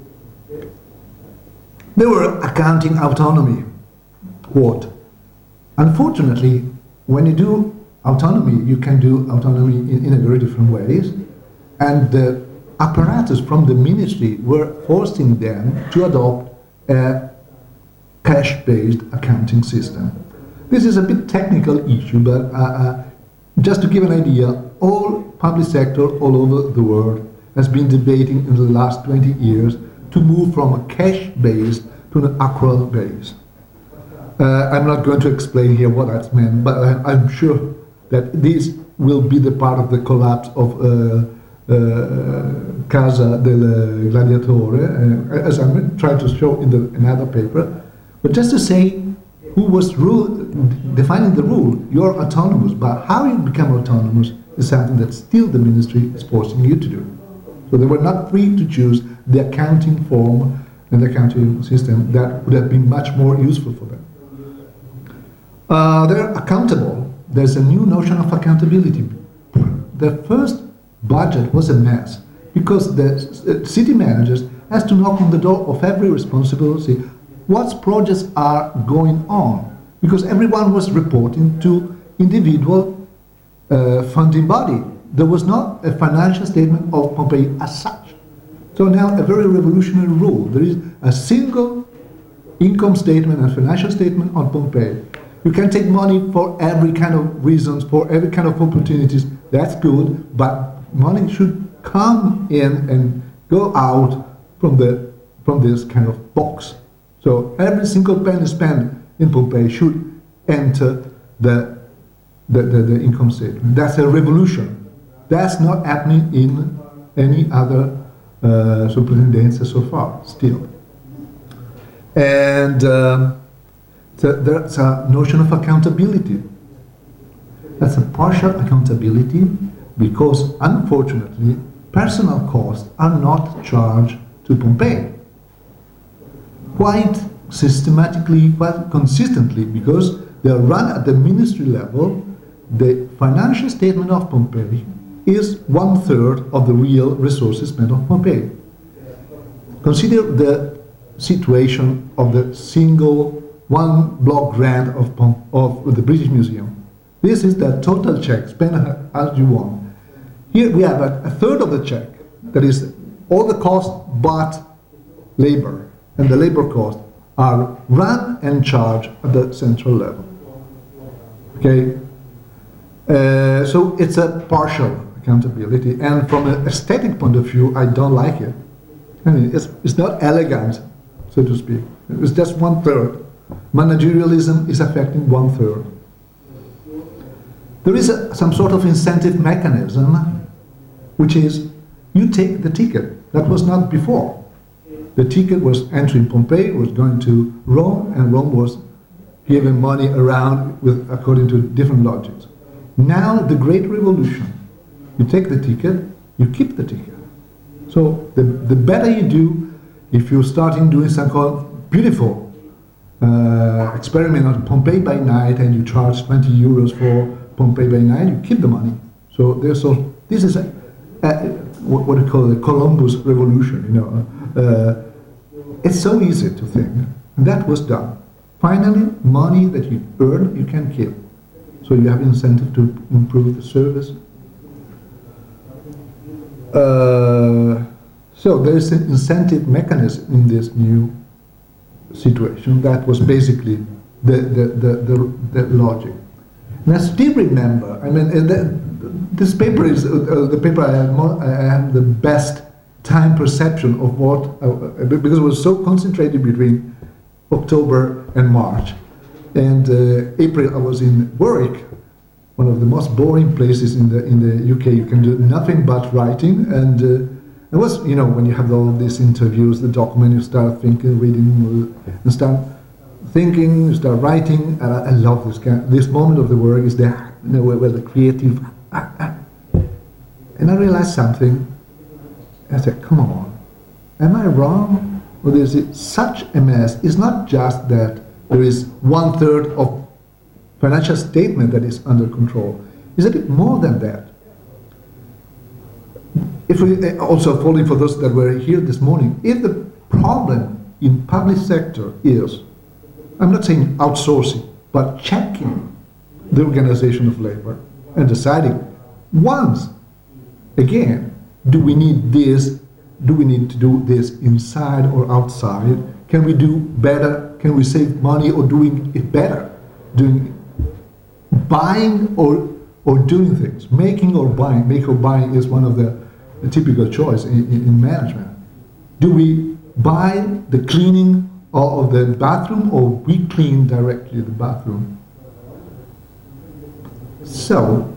There were accounting autonomy. Quote, unfortunately, when you do autonomy, you can do autonomy in, in a very different ways, and the apparatus from the ministry were forcing them to adopt a cash-based accounting system. This is a bit technical issue, but uh, uh, just to give an idea, all public sector all over the world has been debating in the last twenty years to move from a cash-based to an accrual-based. Uh, I'm not going to explain here what that's meant, but I, I'm sure that this will be the part of the collapse of uh, uh, Casa del Gladiatore, uh, as I'm trying to show in the, another paper. But just to say who was rule, defining the rule, you're autonomous, but how you become autonomous is something that still the ministry is forcing you to do. So they were not free to choose the accounting form and the accounting system that would have been much more useful for them. Uh, they're accountable. There's a new notion of accountability. The first budget was a mess because the city managers has to knock on the door of every responsibility. What projects are going on? Because everyone was reporting to individual uh, funding body. There was not a financial statement of Pompeii as such. So now a very revolutionary rule. There is a single income statement and financial statement on Pompeii. You can take money for every kind of reasons, for every kind of opportunities. That's good, but money should come in and go out from the from this kind of box. So every single penny spent in Pompeii should enter the the, the, the income statement. That's a revolution. That's not happening in any other uh, superintendency so far, still. And um, so there's a notion of accountability. That's a partial accountability because, unfortunately, personal costs are not charged to Pompeii. Quite systematically, quite consistently, because they are run at the ministry level, the financial statement of Pompeii is one third of the real resources spent on Pompeii. Consider the situation of the single one block grant of, of the British Museum. This is the total check, spend as you want. Here we have a, a third of the check, that is all the costs but labor, and the labor costs are run and charged at the central level. Okay, uh, so it's a partial accountability, and from an aesthetic point of view, I don't like it. I mean, it's, it's not elegant, so to speak. It's just one third. Managerialism is affecting one third. There is a, some sort of incentive mechanism, which is you take the ticket. That was not before. The ticket was entering Pompeii, was going to Rome, and Rome was giving money around with according to different logics. Now the Great Revolution, you take the ticket, you keep the ticket. So the, the better you do, if you're starting doing some kind of beautiful uh, experiment on Pompeii by night and you charge twenty euros for Pompeii by night, you keep the money. So there's so this is a, a, what, what do you call it, a Columbus revolution, you know. Uh, it's so easy to think. And that was done. Finally, money that you earn, you can keep. So you have incentive to improve the service. Uh, So there is an incentive mechanism in this new situation that was basically the, the, the, the, the logic. And I still remember, I mean, uh, the, this paper is uh, the paper I have, more, I have the best time perception of what, uh, because it was so concentrated between October and March. And uh, April I was in Warwick, one of the most boring places in the in the U K. You can do nothing but writing, and uh, it was, you know, when you have all these interviews, the document, you start thinking, reading, and start thinking, you start writing. And I, I love this kind, this moment of the work is there, you know, where, where the creative. Ah, ah. And I realized something. I said, "Come on, am I wrong? Or is it such a mess? It's not just that there is one third of financial statement that is under control. It's a bit more than that. If we also falling for those that were here this morning, if the problem in public sector is, I'm not saying outsourcing, but checking the organization of labor and deciding once again, do we need this? Do we need to do this inside or outside? Can we do better? Can we save money or doing it better? Doing buying or or doing things, making or buying. Make or buying is one of the, the typical choice in, in, in management. Do we buy the cleaning of the bathroom or we clean directly the bathroom? So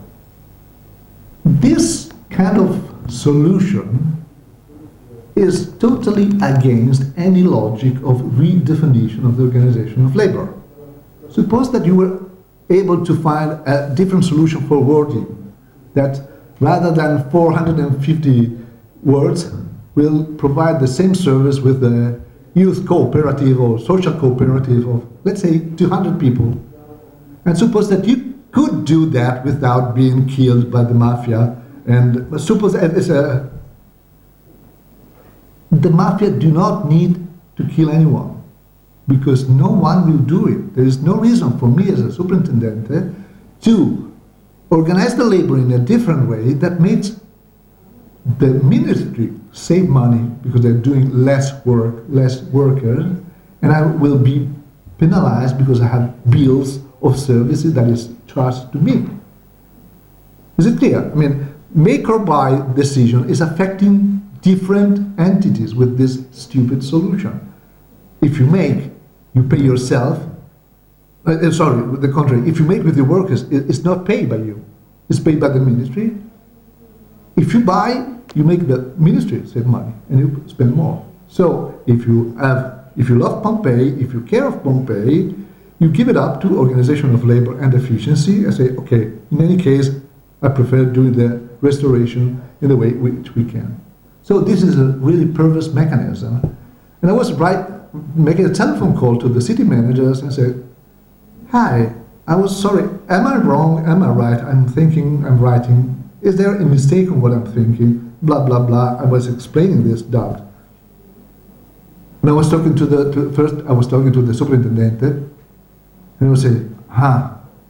this kind of solution is totally against any logic of redefinition of the organization of labor. Suppose that you were able to find a different solution for wording, that rather than four hundred fifty words will provide the same service with the youth cooperative or social cooperative of, let's say, two hundred people. And suppose that you could do that without being killed by the mafia. And suppose it's a, the mafia do not need to kill anyone, because no one will do it. There is no reason for me as a superintendent eh, to organize the labor in a different way that makes the ministry save money because they're doing less work, less workers, and I will be penalized because I have bills of services that is charged to me. Is it clear? I mean, make or buy decision is affecting different entities with this stupid solution. If you make, you pay yourself. Uh, sorry, with the contrary. If you make with your workers, it, it's not paid by you. It's paid by the ministry. If you buy, you make the ministry save money and you spend more. So if you have, if you love Pompeii, if you care of Pompeii, you give it up to organization of labor and efficiency and say, okay, in any case, I prefer doing the restoration in the way which we can. So this is a really perverse mechanism. And I was right, making a telephone call to the city managers and said, hi, I was sorry, am I wrong, am I right, I'm thinking, I'm writing, is there a mistake on what I'm thinking, blah, blah, blah. I was explaining this doubt. And I was talking to the, to, first I was talking to the superintendent, and I was saying, huh,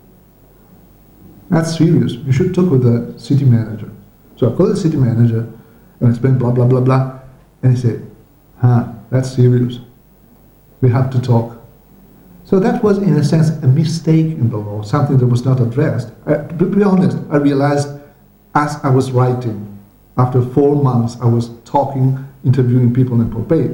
that's serious, you should talk with the city manager. So I called the city manager, and I explained blah, blah, blah, blah, and he said, huh, that's serious. We have to talk. So that was, in a sense, a mistake in the law, something that was not addressed. I, to be honest, I realized as I was writing, after four months, I was talking, interviewing people in Pompeii.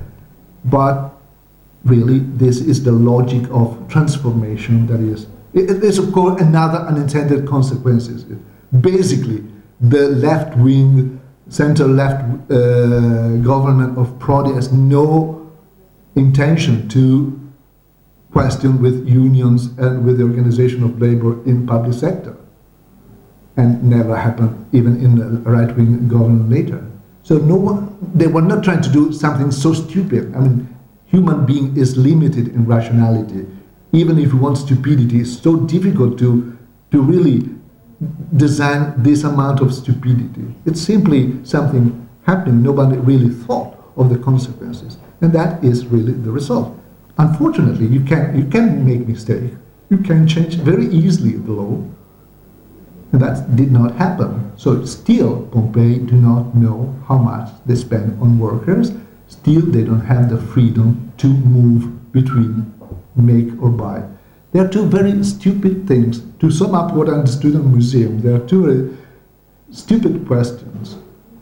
But really, this is the logic of transformation that is. It, it is, of course, another unintended consequences. Basically, the left-wing, center-left uh, government of Prodi has no intention to question with unions and with the organization of labor in public sector, and never happened even in the right-wing government later. So no one, they were not trying to do something so stupid. I mean, human being is limited in rationality. Even if you want stupidity, it's so difficult to to really design this amount of stupidity. It's simply something happening. Nobody really thought of the consequences, and that is really the result. Unfortunately, you can you can make mistake. You can change very easily the law, And that did not happen. So still, Pompeii do not know how much they spend on workers. Still, they don't have the freedom to move between make or buy. There are two very stupid things. To sum up what I understood in the museum, there are two very stupid questions.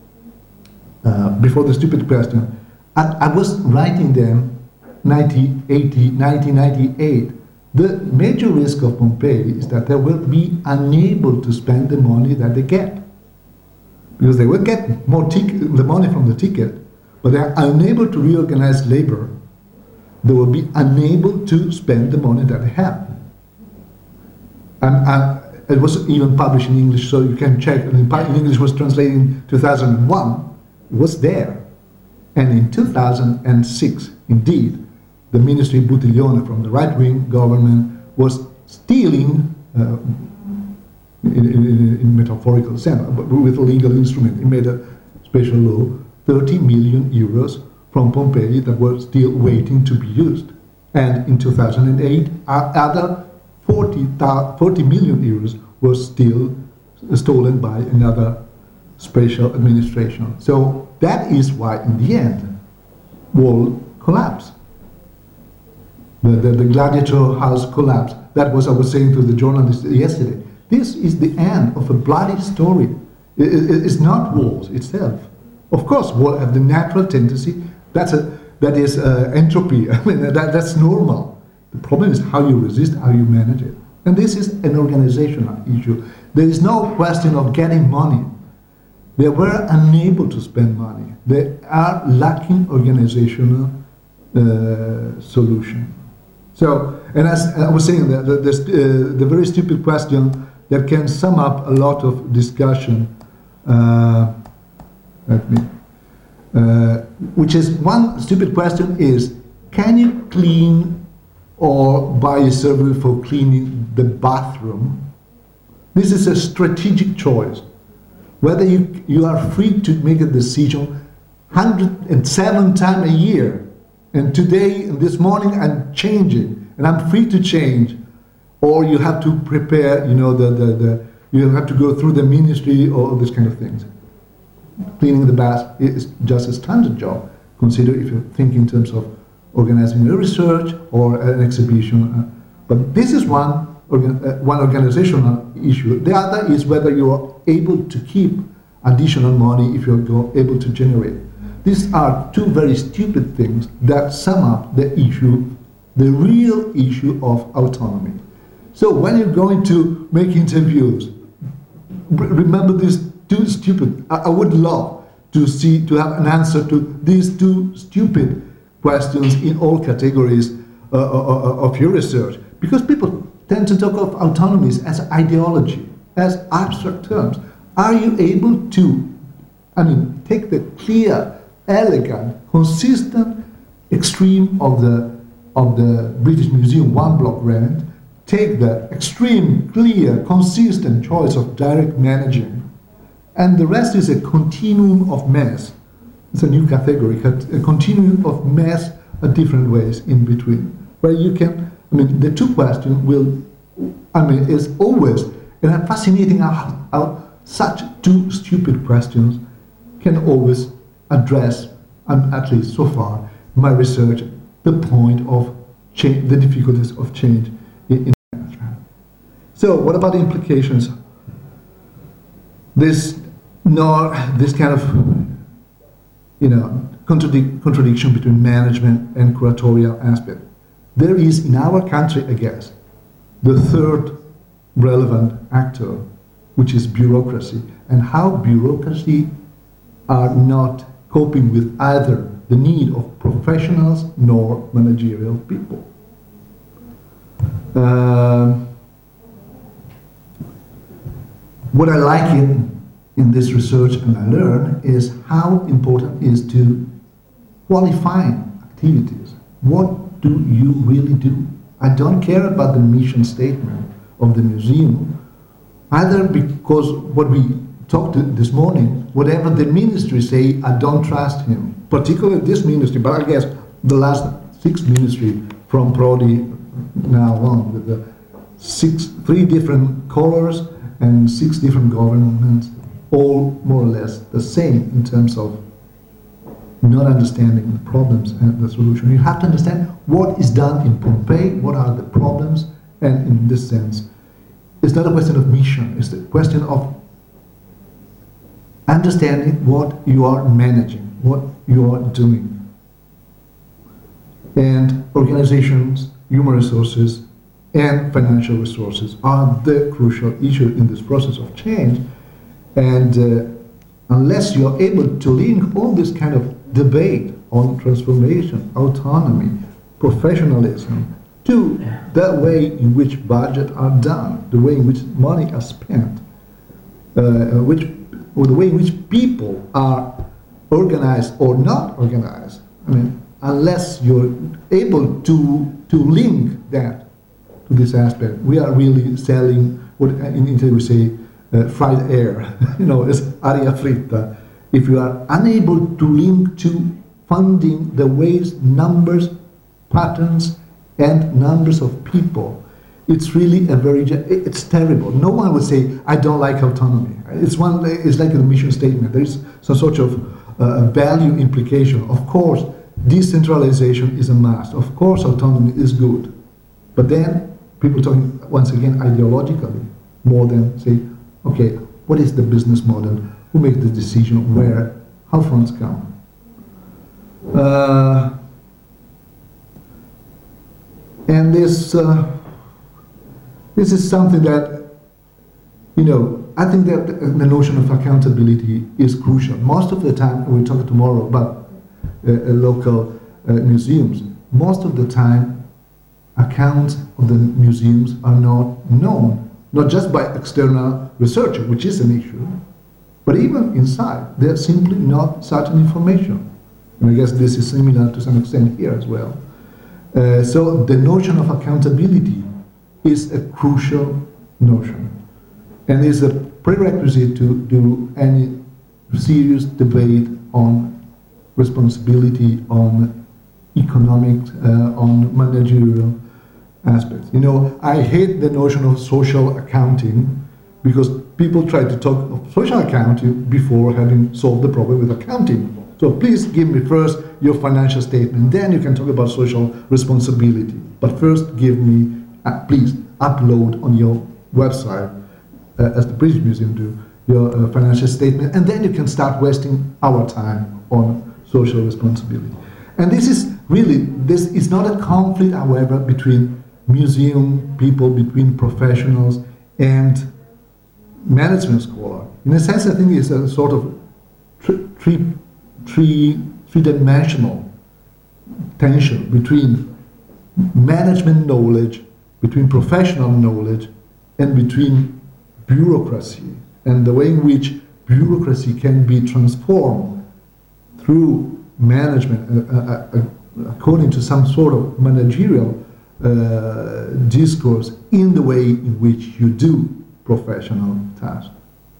Uh, before the stupid question, I, I was writing them nineteen eighty, nineteen ninety-eight. The major risk of Pompeii is that they will be unable to spend the money that they get. Because they will get more tic- the money from the ticket, but they are unable to reorganize labor. They will be unable to spend the money that they have. And, and it was even published in English, so you can check. In English was translated in two thousand one. It was there. And in two thousand six, indeed, the Ministry Buttiglione from the right-wing government was stealing, uh, in, in, in metaphorical sense, but with a legal instrument. It made a special law, thirty million euros from Pompeii that were still waiting to be used. And in two thousand eight, other forty million euros were still stolen by another special administration. So that is why, in the end, wall collapsed. The, the, the Gladiator House collapsed. That was, I was saying to the journalist yesterday. This is the end of a bloody story. It, it, it's not walls itself. Of course, walls have the natural tendency. That's a, that is uh, entropy. I mean, that, that's normal. The problem is how you resist, how you manage it. And this is an organizational issue. There is no question of getting money. They were unable to spend money. They are lacking organizational uh, solution. So, and as I was saying, the, the, the, uh, the very stupid question that can sum up a lot of discussion, uh, let me, uh, which is one stupid question is, can you clean or buy a server for cleaning the bathroom? This is a strategic choice. Whether you, you are free to make a decision one hundred seven times a year, and today, and this morning, I'm changing, and I'm free to change, or you have to prepare, you know, the, the, the you have to go through the ministry or this kind of things. Cleaning the bath is just a standard job. Consider if you think in terms of organizing a research or an exhibition. But this is one Organ, uh, one organizational issue. The other is whether you are able to keep additional money if you're go, able to generate. These are two very stupid things that sum up the issue, the real issue of autonomy. So when you're going to make interviews, remember these two stupid, I, I would love to see, to have an answer to these two stupid questions in all categories uh, of your research. Because people tend to talk of autonomies as ideology, as abstract terms. Are you able to, I mean, take the clear, elegant, consistent extreme of the of the British Museum one block rent, take the extreme, clear, consistent choice of direct managing, and the rest is a continuum of mess. It's a new category, a continuum of mess at different ways in between, where you can, I mean, the two questions will, I mean, is always, and I'm fascinating how, how such two stupid questions can always address, and at least so far, my research, the point of change, the difficulties of change in, in management. So, what about the implications? This, nor this kind of, you know, contradic- contradiction between management and curatorial aspect. There is in our country, I guess, the third relevant actor, which is bureaucracy, and how bureaucracy are not coping with either the need of professionals nor managerial people. Uh, what I like in, in this research and I learn is how important it is to qualify activities. What do you really do? I don't care about the mission statement of the museum, either because what we talked this morning, whatever the ministry say, I don't trust him. Particularly this ministry, but I guess the last six ministry from Prodi now on with the six, three different colors and six different governments, all more or less the same in terms of not understanding the problems and the solution. You have to understand what is done in Pompeii, what are the problems, and in this sense, it's not a question of mission, it's a question of understanding what you are managing, what you are doing. And organizations, human resources, and financial resources are the crucial issue in this process of change. And uh, unless you're able to link all this kind of debate on transformation, autonomy, professionalism, to the way in which budgets are done, the way in which money are spent, uh, which, or the way in which people are organized or not organized. I mean, unless you're able to, to link that to this aspect, we are really selling what in Italy we say uh, fried air, you know, it's aria fritta. If you are unable to link to funding the ways, numbers, patterns, and numbers of people, it's really a very, it's terrible. No one would say, I don't like autonomy. It's one, it's like a mission statement. There is some sort of uh, value implication. Of course, decentralization is a must. Of course, autonomy is good. But then, people talking, once again, ideologically, more than say, okay, what is the business model? Who makes the decision? Where? How funds come? Uh, and this, uh, this is something that, you know, I think that the notion of accountability is crucial. Most of the time, we'll talk tomorrow about uh, local uh, museums. Most of the time, accounts of the museums are not known, not just by external researchers, which is an issue, but even inside, there's simply not such information. And I guess this is similar to some extent here as well. Uh, so the notion of accountability is a crucial notion, and is a prerequisite to do any serious debate on responsibility, on economic, uh, on managerial aspects. You know, I hate the notion of social accounting because people try to talk of social accounting before having solved the problem with accounting. So please give me first your financial statement, then you can talk about social responsibility. But first give me, uh, please upload on your website, uh, as the British Museum do, your uh, financial statement, and then you can start wasting our time on social responsibility. And this is really, this is not a conflict, however, between museum people, between professionals and management scholar. In a sense, I think it's a sort of three, three, three-dimensional tension between management knowledge, between professional knowledge, and between bureaucracy, and the way in which bureaucracy can be transformed through management, uh, uh, uh, according to some sort of managerial uh, discourse, in the way in which you do professional tasks.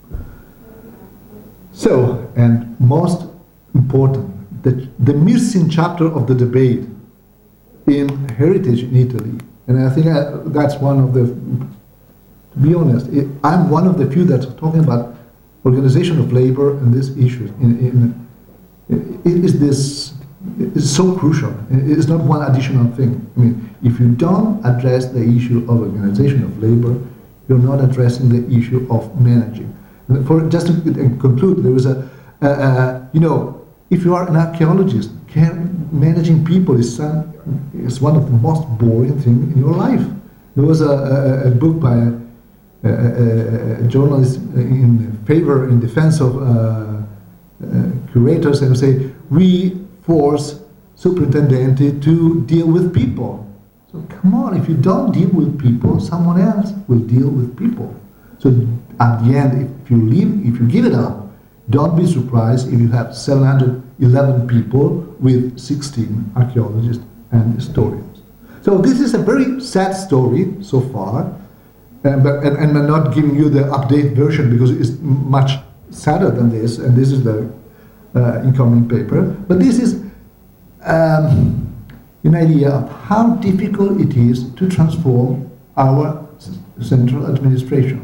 So, and most important, the, the missing chapter of the debate in heritage in Italy, and I think I, that's one of the, to be honest, it, I'm one of the few that's talking about organization of labor and this issue. In, in, it is this, it's so crucial. It is not one additional thing. I mean, if you don't address the issue of organization of labor, you're not addressing the issue of managing. And for just to conclude, there was a, uh, uh, you know, if you are an archaeologist, can, managing people is, some, is one of the most boring things in your life. There was a, a, a book by a, a, a journalist in favor, in defense of uh, uh, curators, and say, we force superintendenti to deal with people. So come on, if you don't deal with people, someone else will deal with people. So at the end, if you leave, if you give it up, don't be surprised if you have seven hundred eleven people with sixteen archaeologists and historians. So this is a very sad story so far, uh, but and, and I'm not giving you the update version because it's much sadder than this, and this is the uh, incoming paper. But this is um, an idea of how difficult it is to transform our central administration.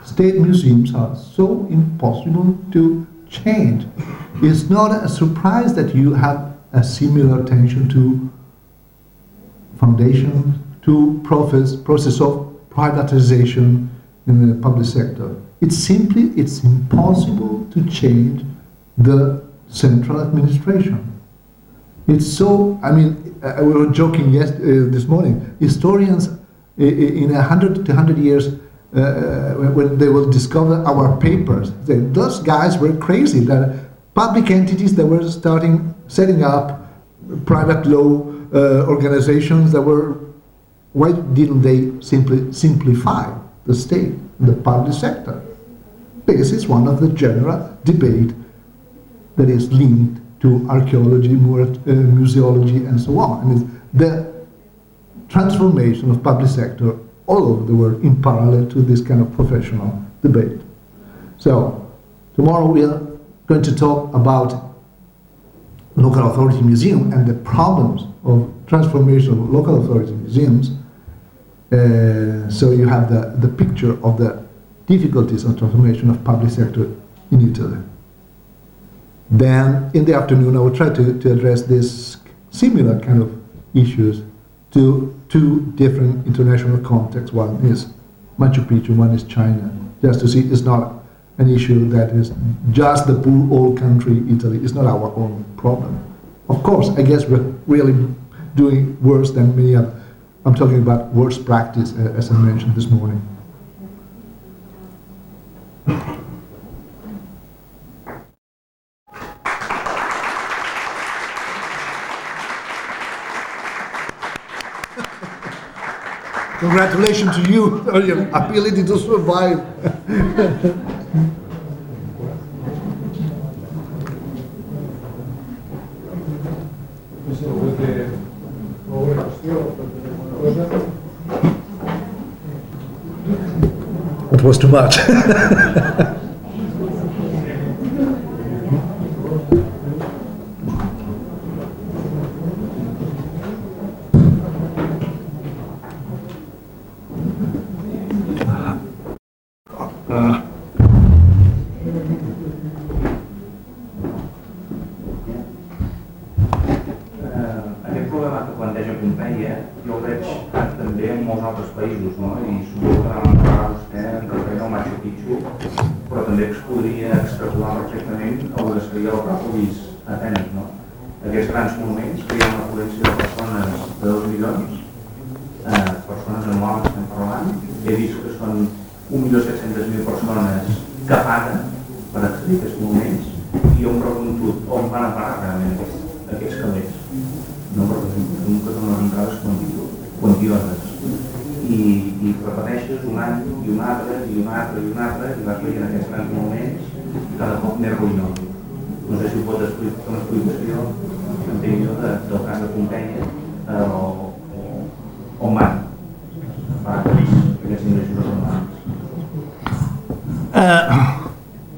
state museums are so impossible to change. It's not a surprise that you have a similar tension to foundation, to process, process of privatization in the public sector. It's simply, it's impossible to change the central administration. It's so, I mean, uh, we were joking yes, uh, this morning, historians uh, in a hundred to hundred years, uh, when, when they will discover our papers, they, those guys were crazy, that public entities that were starting, setting up private law uh, organizations that were, why didn't they simply simplify the state, the public sector? This is one of the general debate that is linked to archaeology, uh, museology, and so on. I mean, the transformation of public sector all over the world in parallel to this kind of professional debate. So, tomorrow we are going to talk about local authority museum and the problems of transformation of local authority museums. Uh, so you have the, the picture of the difficulties of transformation of public sector in Italy. Then in the afternoon I will try to, to address this similar kind of issues to two different international contexts. One is Machu Picchu, one is China. Just to see it's not an issue that is just the poor old country Italy. It's not our own problem. Of course, I guess we're really doing worse than many other. I'm talking about worst practice, uh, as I mentioned this morning. Congratulations to you on your ability to survive. It was too much. Uh,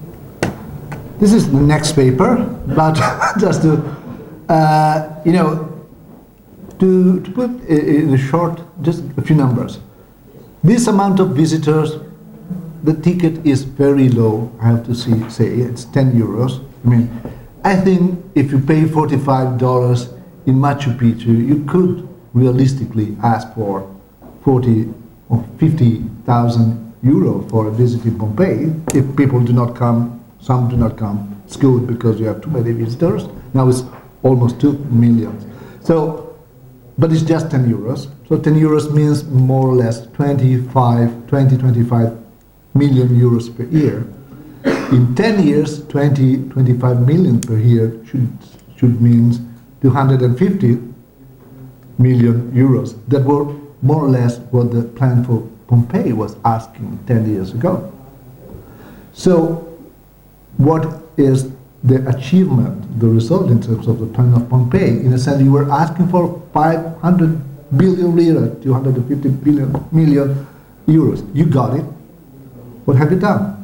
this is the next paper, but just to, uh, you know, to, to put in a short, just a few numbers. This amount of visitors, the ticket is very low, I have to see, say, it's ten euros. I mean, I think if you pay forty-five dollars in Machu Picchu, you could realistically ask for forty or fifty thousand euro for a visit in Pompeii. If people do not come, some do not come, it's good because you have too many visitors. Now it's almost two million. So, but it's just ten euros. So ten euros means more or less twenty-five, twenty, twenty-five million euros per year. In ten years, twenty, twenty-five million per year should should means two hundred fifty million euros. That were more or less what the plan for Pompeii was asking ten years ago. So what is the achievement, the result in terms of the plan of Pompeii? In a sense, you were asking for five hundred billion lira, two hundred fifty billion million euros. You got it. What have you done?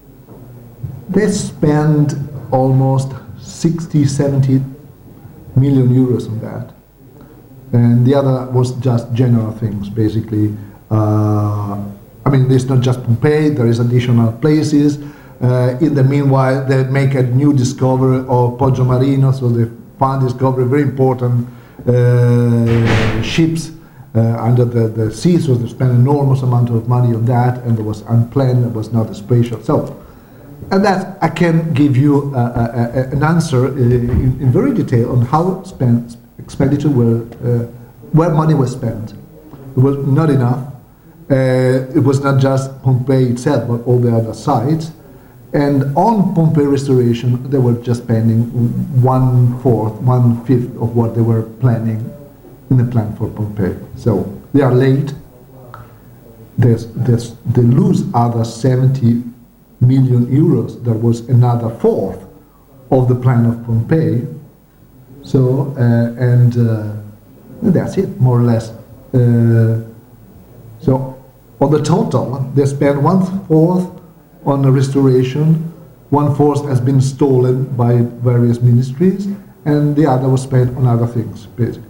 They spent almost sixty, seventy million euros on that. And the other was just general things, basically uh, I mean, it's not just Pompeii, there is additional places. Uh, in the meanwhile, they make a new discovery of Poggio Marino, so they found discovery very important uh, ships uh, under the, the sea, so they spent enormous amount of money on that, and it was unplanned, it was not spatial. So, and that I can give you uh, a, a, an answer in, in very detail on how spent expenditure were, uh, where money was spent. It was not enough. Uh, it was not just Pompeii itself, but all the other sites. And on Pompeii restoration, they were just spending one fourth, one fifth of what they were planning in the plan for Pompeii. So they are late. There's, there's, they lose other seventy million euros. There was another fourth of the plan of Pompeii. So, uh, and uh, that's it, more or less. Uh, so, on the total, they spent one fourth on the restoration, one fourth has been stolen by various ministries, and the other was spent on other things, basically.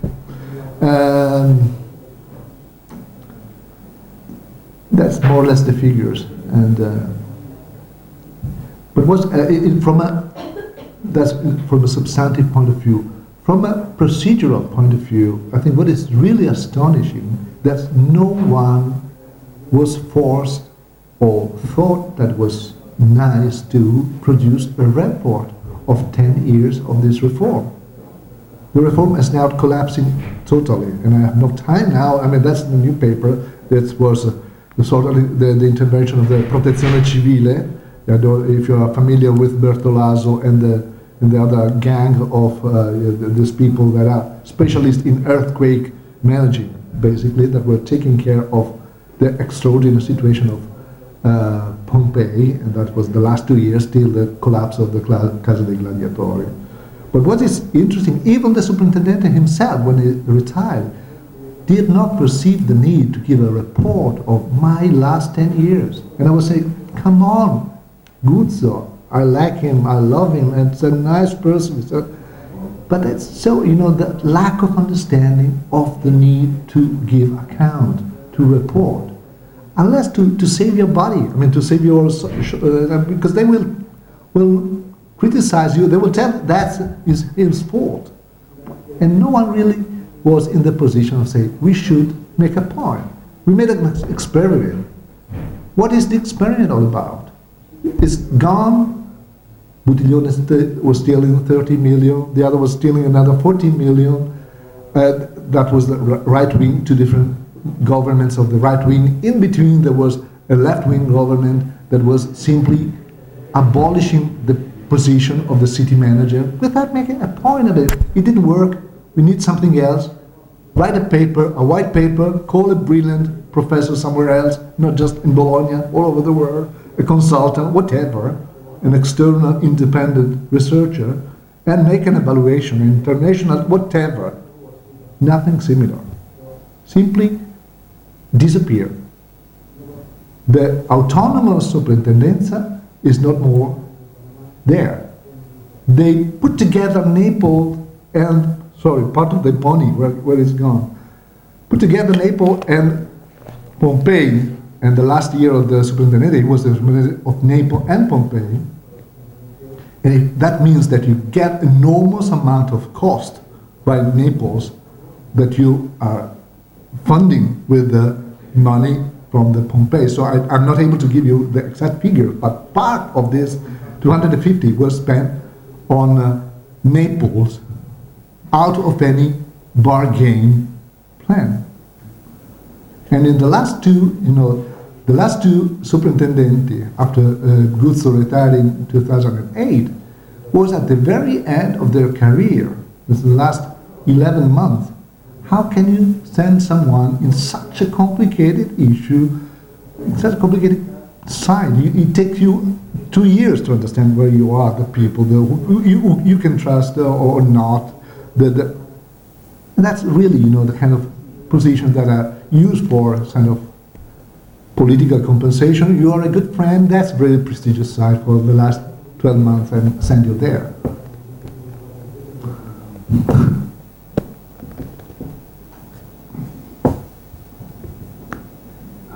Um, that's more or less the figures. And uh, but what's uh, it, from a that's from a substantive point of view. From a procedural point of view, I think what is really astonishing that no one was forced or thought that was nice to produce a report of ten years of this reform. The reform is now collapsing totally, and I have no time now. I mean, that's the new paper. That was uh, the sort of the, the intervention of the Protezione Civile. If you are familiar with Bertolaso and the and the other gang of uh, these people that are specialists in earthquake managing, basically, that were taking care of the extraordinary situation of uh, Pompeii, and that was the last two years till the collapse of the Casa dei Gladiatori. But what is interesting, even the superintendent himself, when he retired, did not perceive the need to give a report of my last ten years. And I would say, come on, Guzzo, I like him, I love him, and it's a nice person. So, but it's so, you know, the lack of understanding of the need to give account, to report. Unless to, to save your body, I mean, to save your, uh, because they will, will criticize you, they will tell that's his, his fault. And no one really was in the position of saying, we should make a point. We made an experiment. What is the experiment all about? It's gone. Buttiglione was stealing thirty million, the other was stealing another fourteen million. Uh, that was the right wing, two different governments of the right wing. In between there was a left wing government that was simply abolishing the position of the city manager without making a point of it. It didn't work. We need something else. Write a paper, a white paper, call a brilliant professor somewhere else, not just in Bologna, all over the world, a consultant, whatever, an external independent researcher, and make an evaluation, international, whatever. Nothing similar. Simply disappear. The autonomous superintendenza is not more there. They put together Naples and, sorry, part of the pony, where, where it's gone. Put together Naples and Pompeii, and the last year of the superintendent, he was the superintendent of Naples and Pompeii. And if that means that you get enormous amount of cost by Naples that you are funding with the money from the Pompeii. So I, I'm not able to give you the exact figure, but part of this two hundred fifty was spent on uh, Naples out of any bargain plan. And in the last two, you know, the last two superintendenti after uh, Guzzo retired in two thousand eight was at the very end of their career. This is the last eleven months. How can you send someone in such a complicated issue, in such a complicated side? You, it takes you two years to understand where you are, the people, the, who you, you can trust uh, or not. The, the, and that's really, you know, the kind of positions that are used for kind of political compensation. You are a good friend, that's a very prestigious side for the last twelve months and send you there.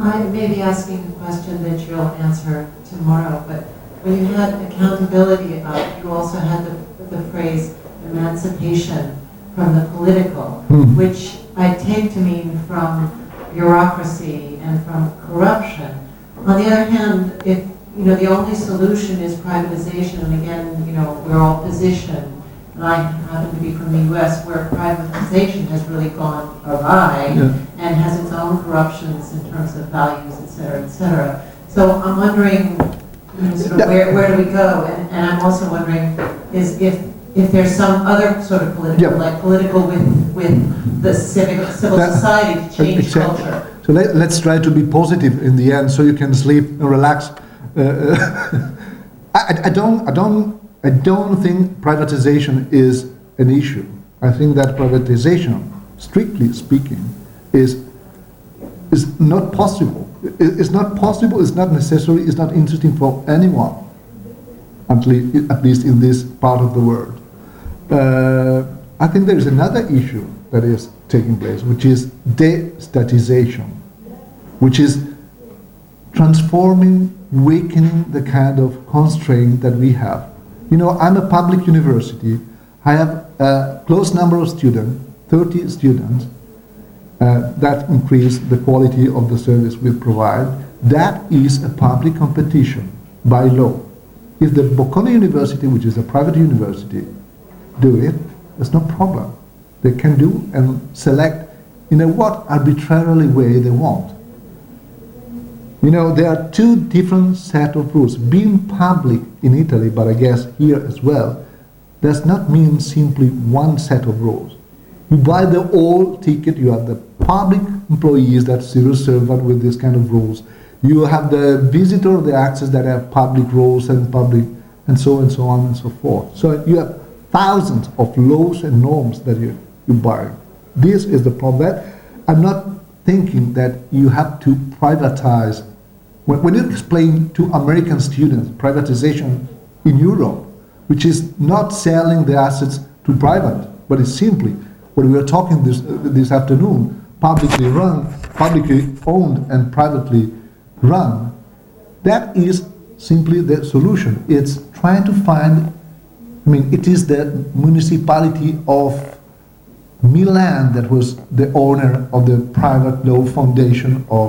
I may be asking a question that you'll answer tomorrow, but when you had accountability up, you also had the, the phrase emancipation from the political, Hmm. which I take to mean from bureaucracy and from corruption. On the other hand, if you know the only solution is privatization, and again, you know, we're all positioned, and I happen to be from the U S where privatization has really gone awry Yeah. and has its own corruptions in terms of values, et cetera, et cetera. So I'm wondering, you know, sort of where, where do we go? And, and I'm also wondering is if if there's some other sort of political, Yeah. like political with with the civic civil That- society to change Exactly. culture. So let, let's try to be positive in the end, so you can sleep and relax. Uh, I, I- I don't, I don't, I don't think privatization is an issue. I think that privatization, strictly speaking, is is not possible. It- It's not possible. It's not necessary. It's not interesting for anyone, at least, at least in this part of the world. Uh, I think there is another issue that is taking place, which is destatization, which is transforming, weakening the kind of constraint that we have. You know, I'm a public university. I have a close number of students, thirty students, uh, that increase the quality of the service we provide. That is a public competition by law. If the Bocconi University, which is a private university, do it, there's no problem. They can do and select in a what arbitrarily way they want. You know, there are two different set of rules. Being public in Italy, but I guess here as well, does not mean simply one set of rules. You buy the old ticket, you have the public employees, that's civil servant with this kind of rules. You have the visitor, the access that have public rules and public, and so and so on and so forth. So you have thousands of laws and norms that you, you buy. This is the problem. That I'm not thinking that you have to privatize. When, when you explain to American students privatization in Europe, which is not selling the assets to private, but it's simply what we are talking this uh, this afternoon, publicly run, publicly owned and privately run. That is simply the solution. It's trying to find, I mean, it is the municipality of Milan that was the owner of the private law foundation of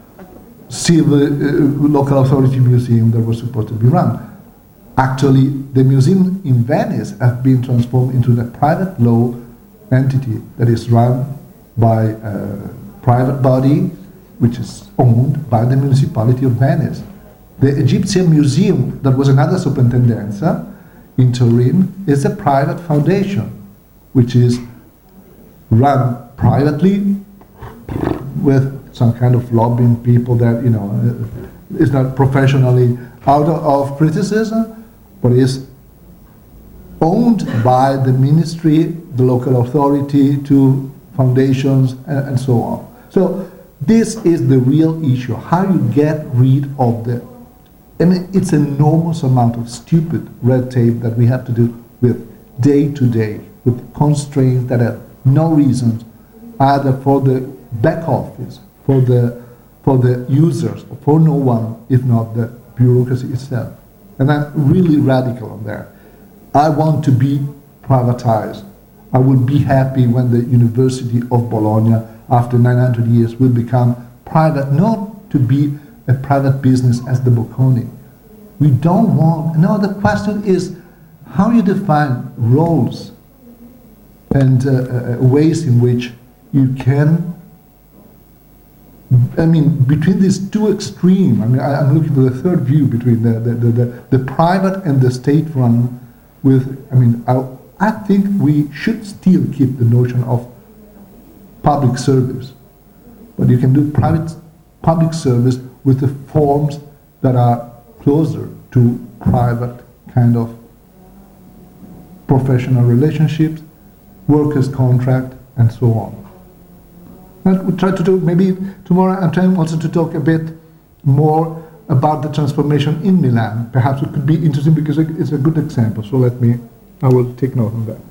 civil uh, local authority museum that was supposed to be run. Actually, the museum in Venice has been transformed into the private law entity that is run by a private body which is owned by the municipality of Venice. The Egyptian Museum, that was another superintendenza in Turin, is a private foundation which is run privately with some kind of lobbying people that, you know, is not professionally out of criticism, but is owned by the ministry, the local authority, to foundations, and, and so on. So this is the real issue, how you get rid of the, I mean, it's an enormous amount of stupid red tape that we have to do with day to day, with constraints that have no reasons, either for the back office, for the for the users, for no one, if not the bureaucracy itself. And I'm really radical on that. I want to be privatized. I will be happy when the University of Bologna, after nine hundred years, will become private, not to be a private business as the Bocconi. We don't want, no, the question is how you define roles and uh, uh, ways in which you can, I mean, between these two extremes, I mean, I, I'm looking for the third view between the, the, the, the, the private and the state-run with, I mean, I, I think we should still keep the notion of public service, but you can do private public service with the forms that are closer to private kind of professional relationships, workers' contract, and so on. And we try to do, maybe tomorrow I'm trying also to talk a bit more about the transformation in Milan. Perhaps it could be interesting because it's a good example. So let me, I will take note on that.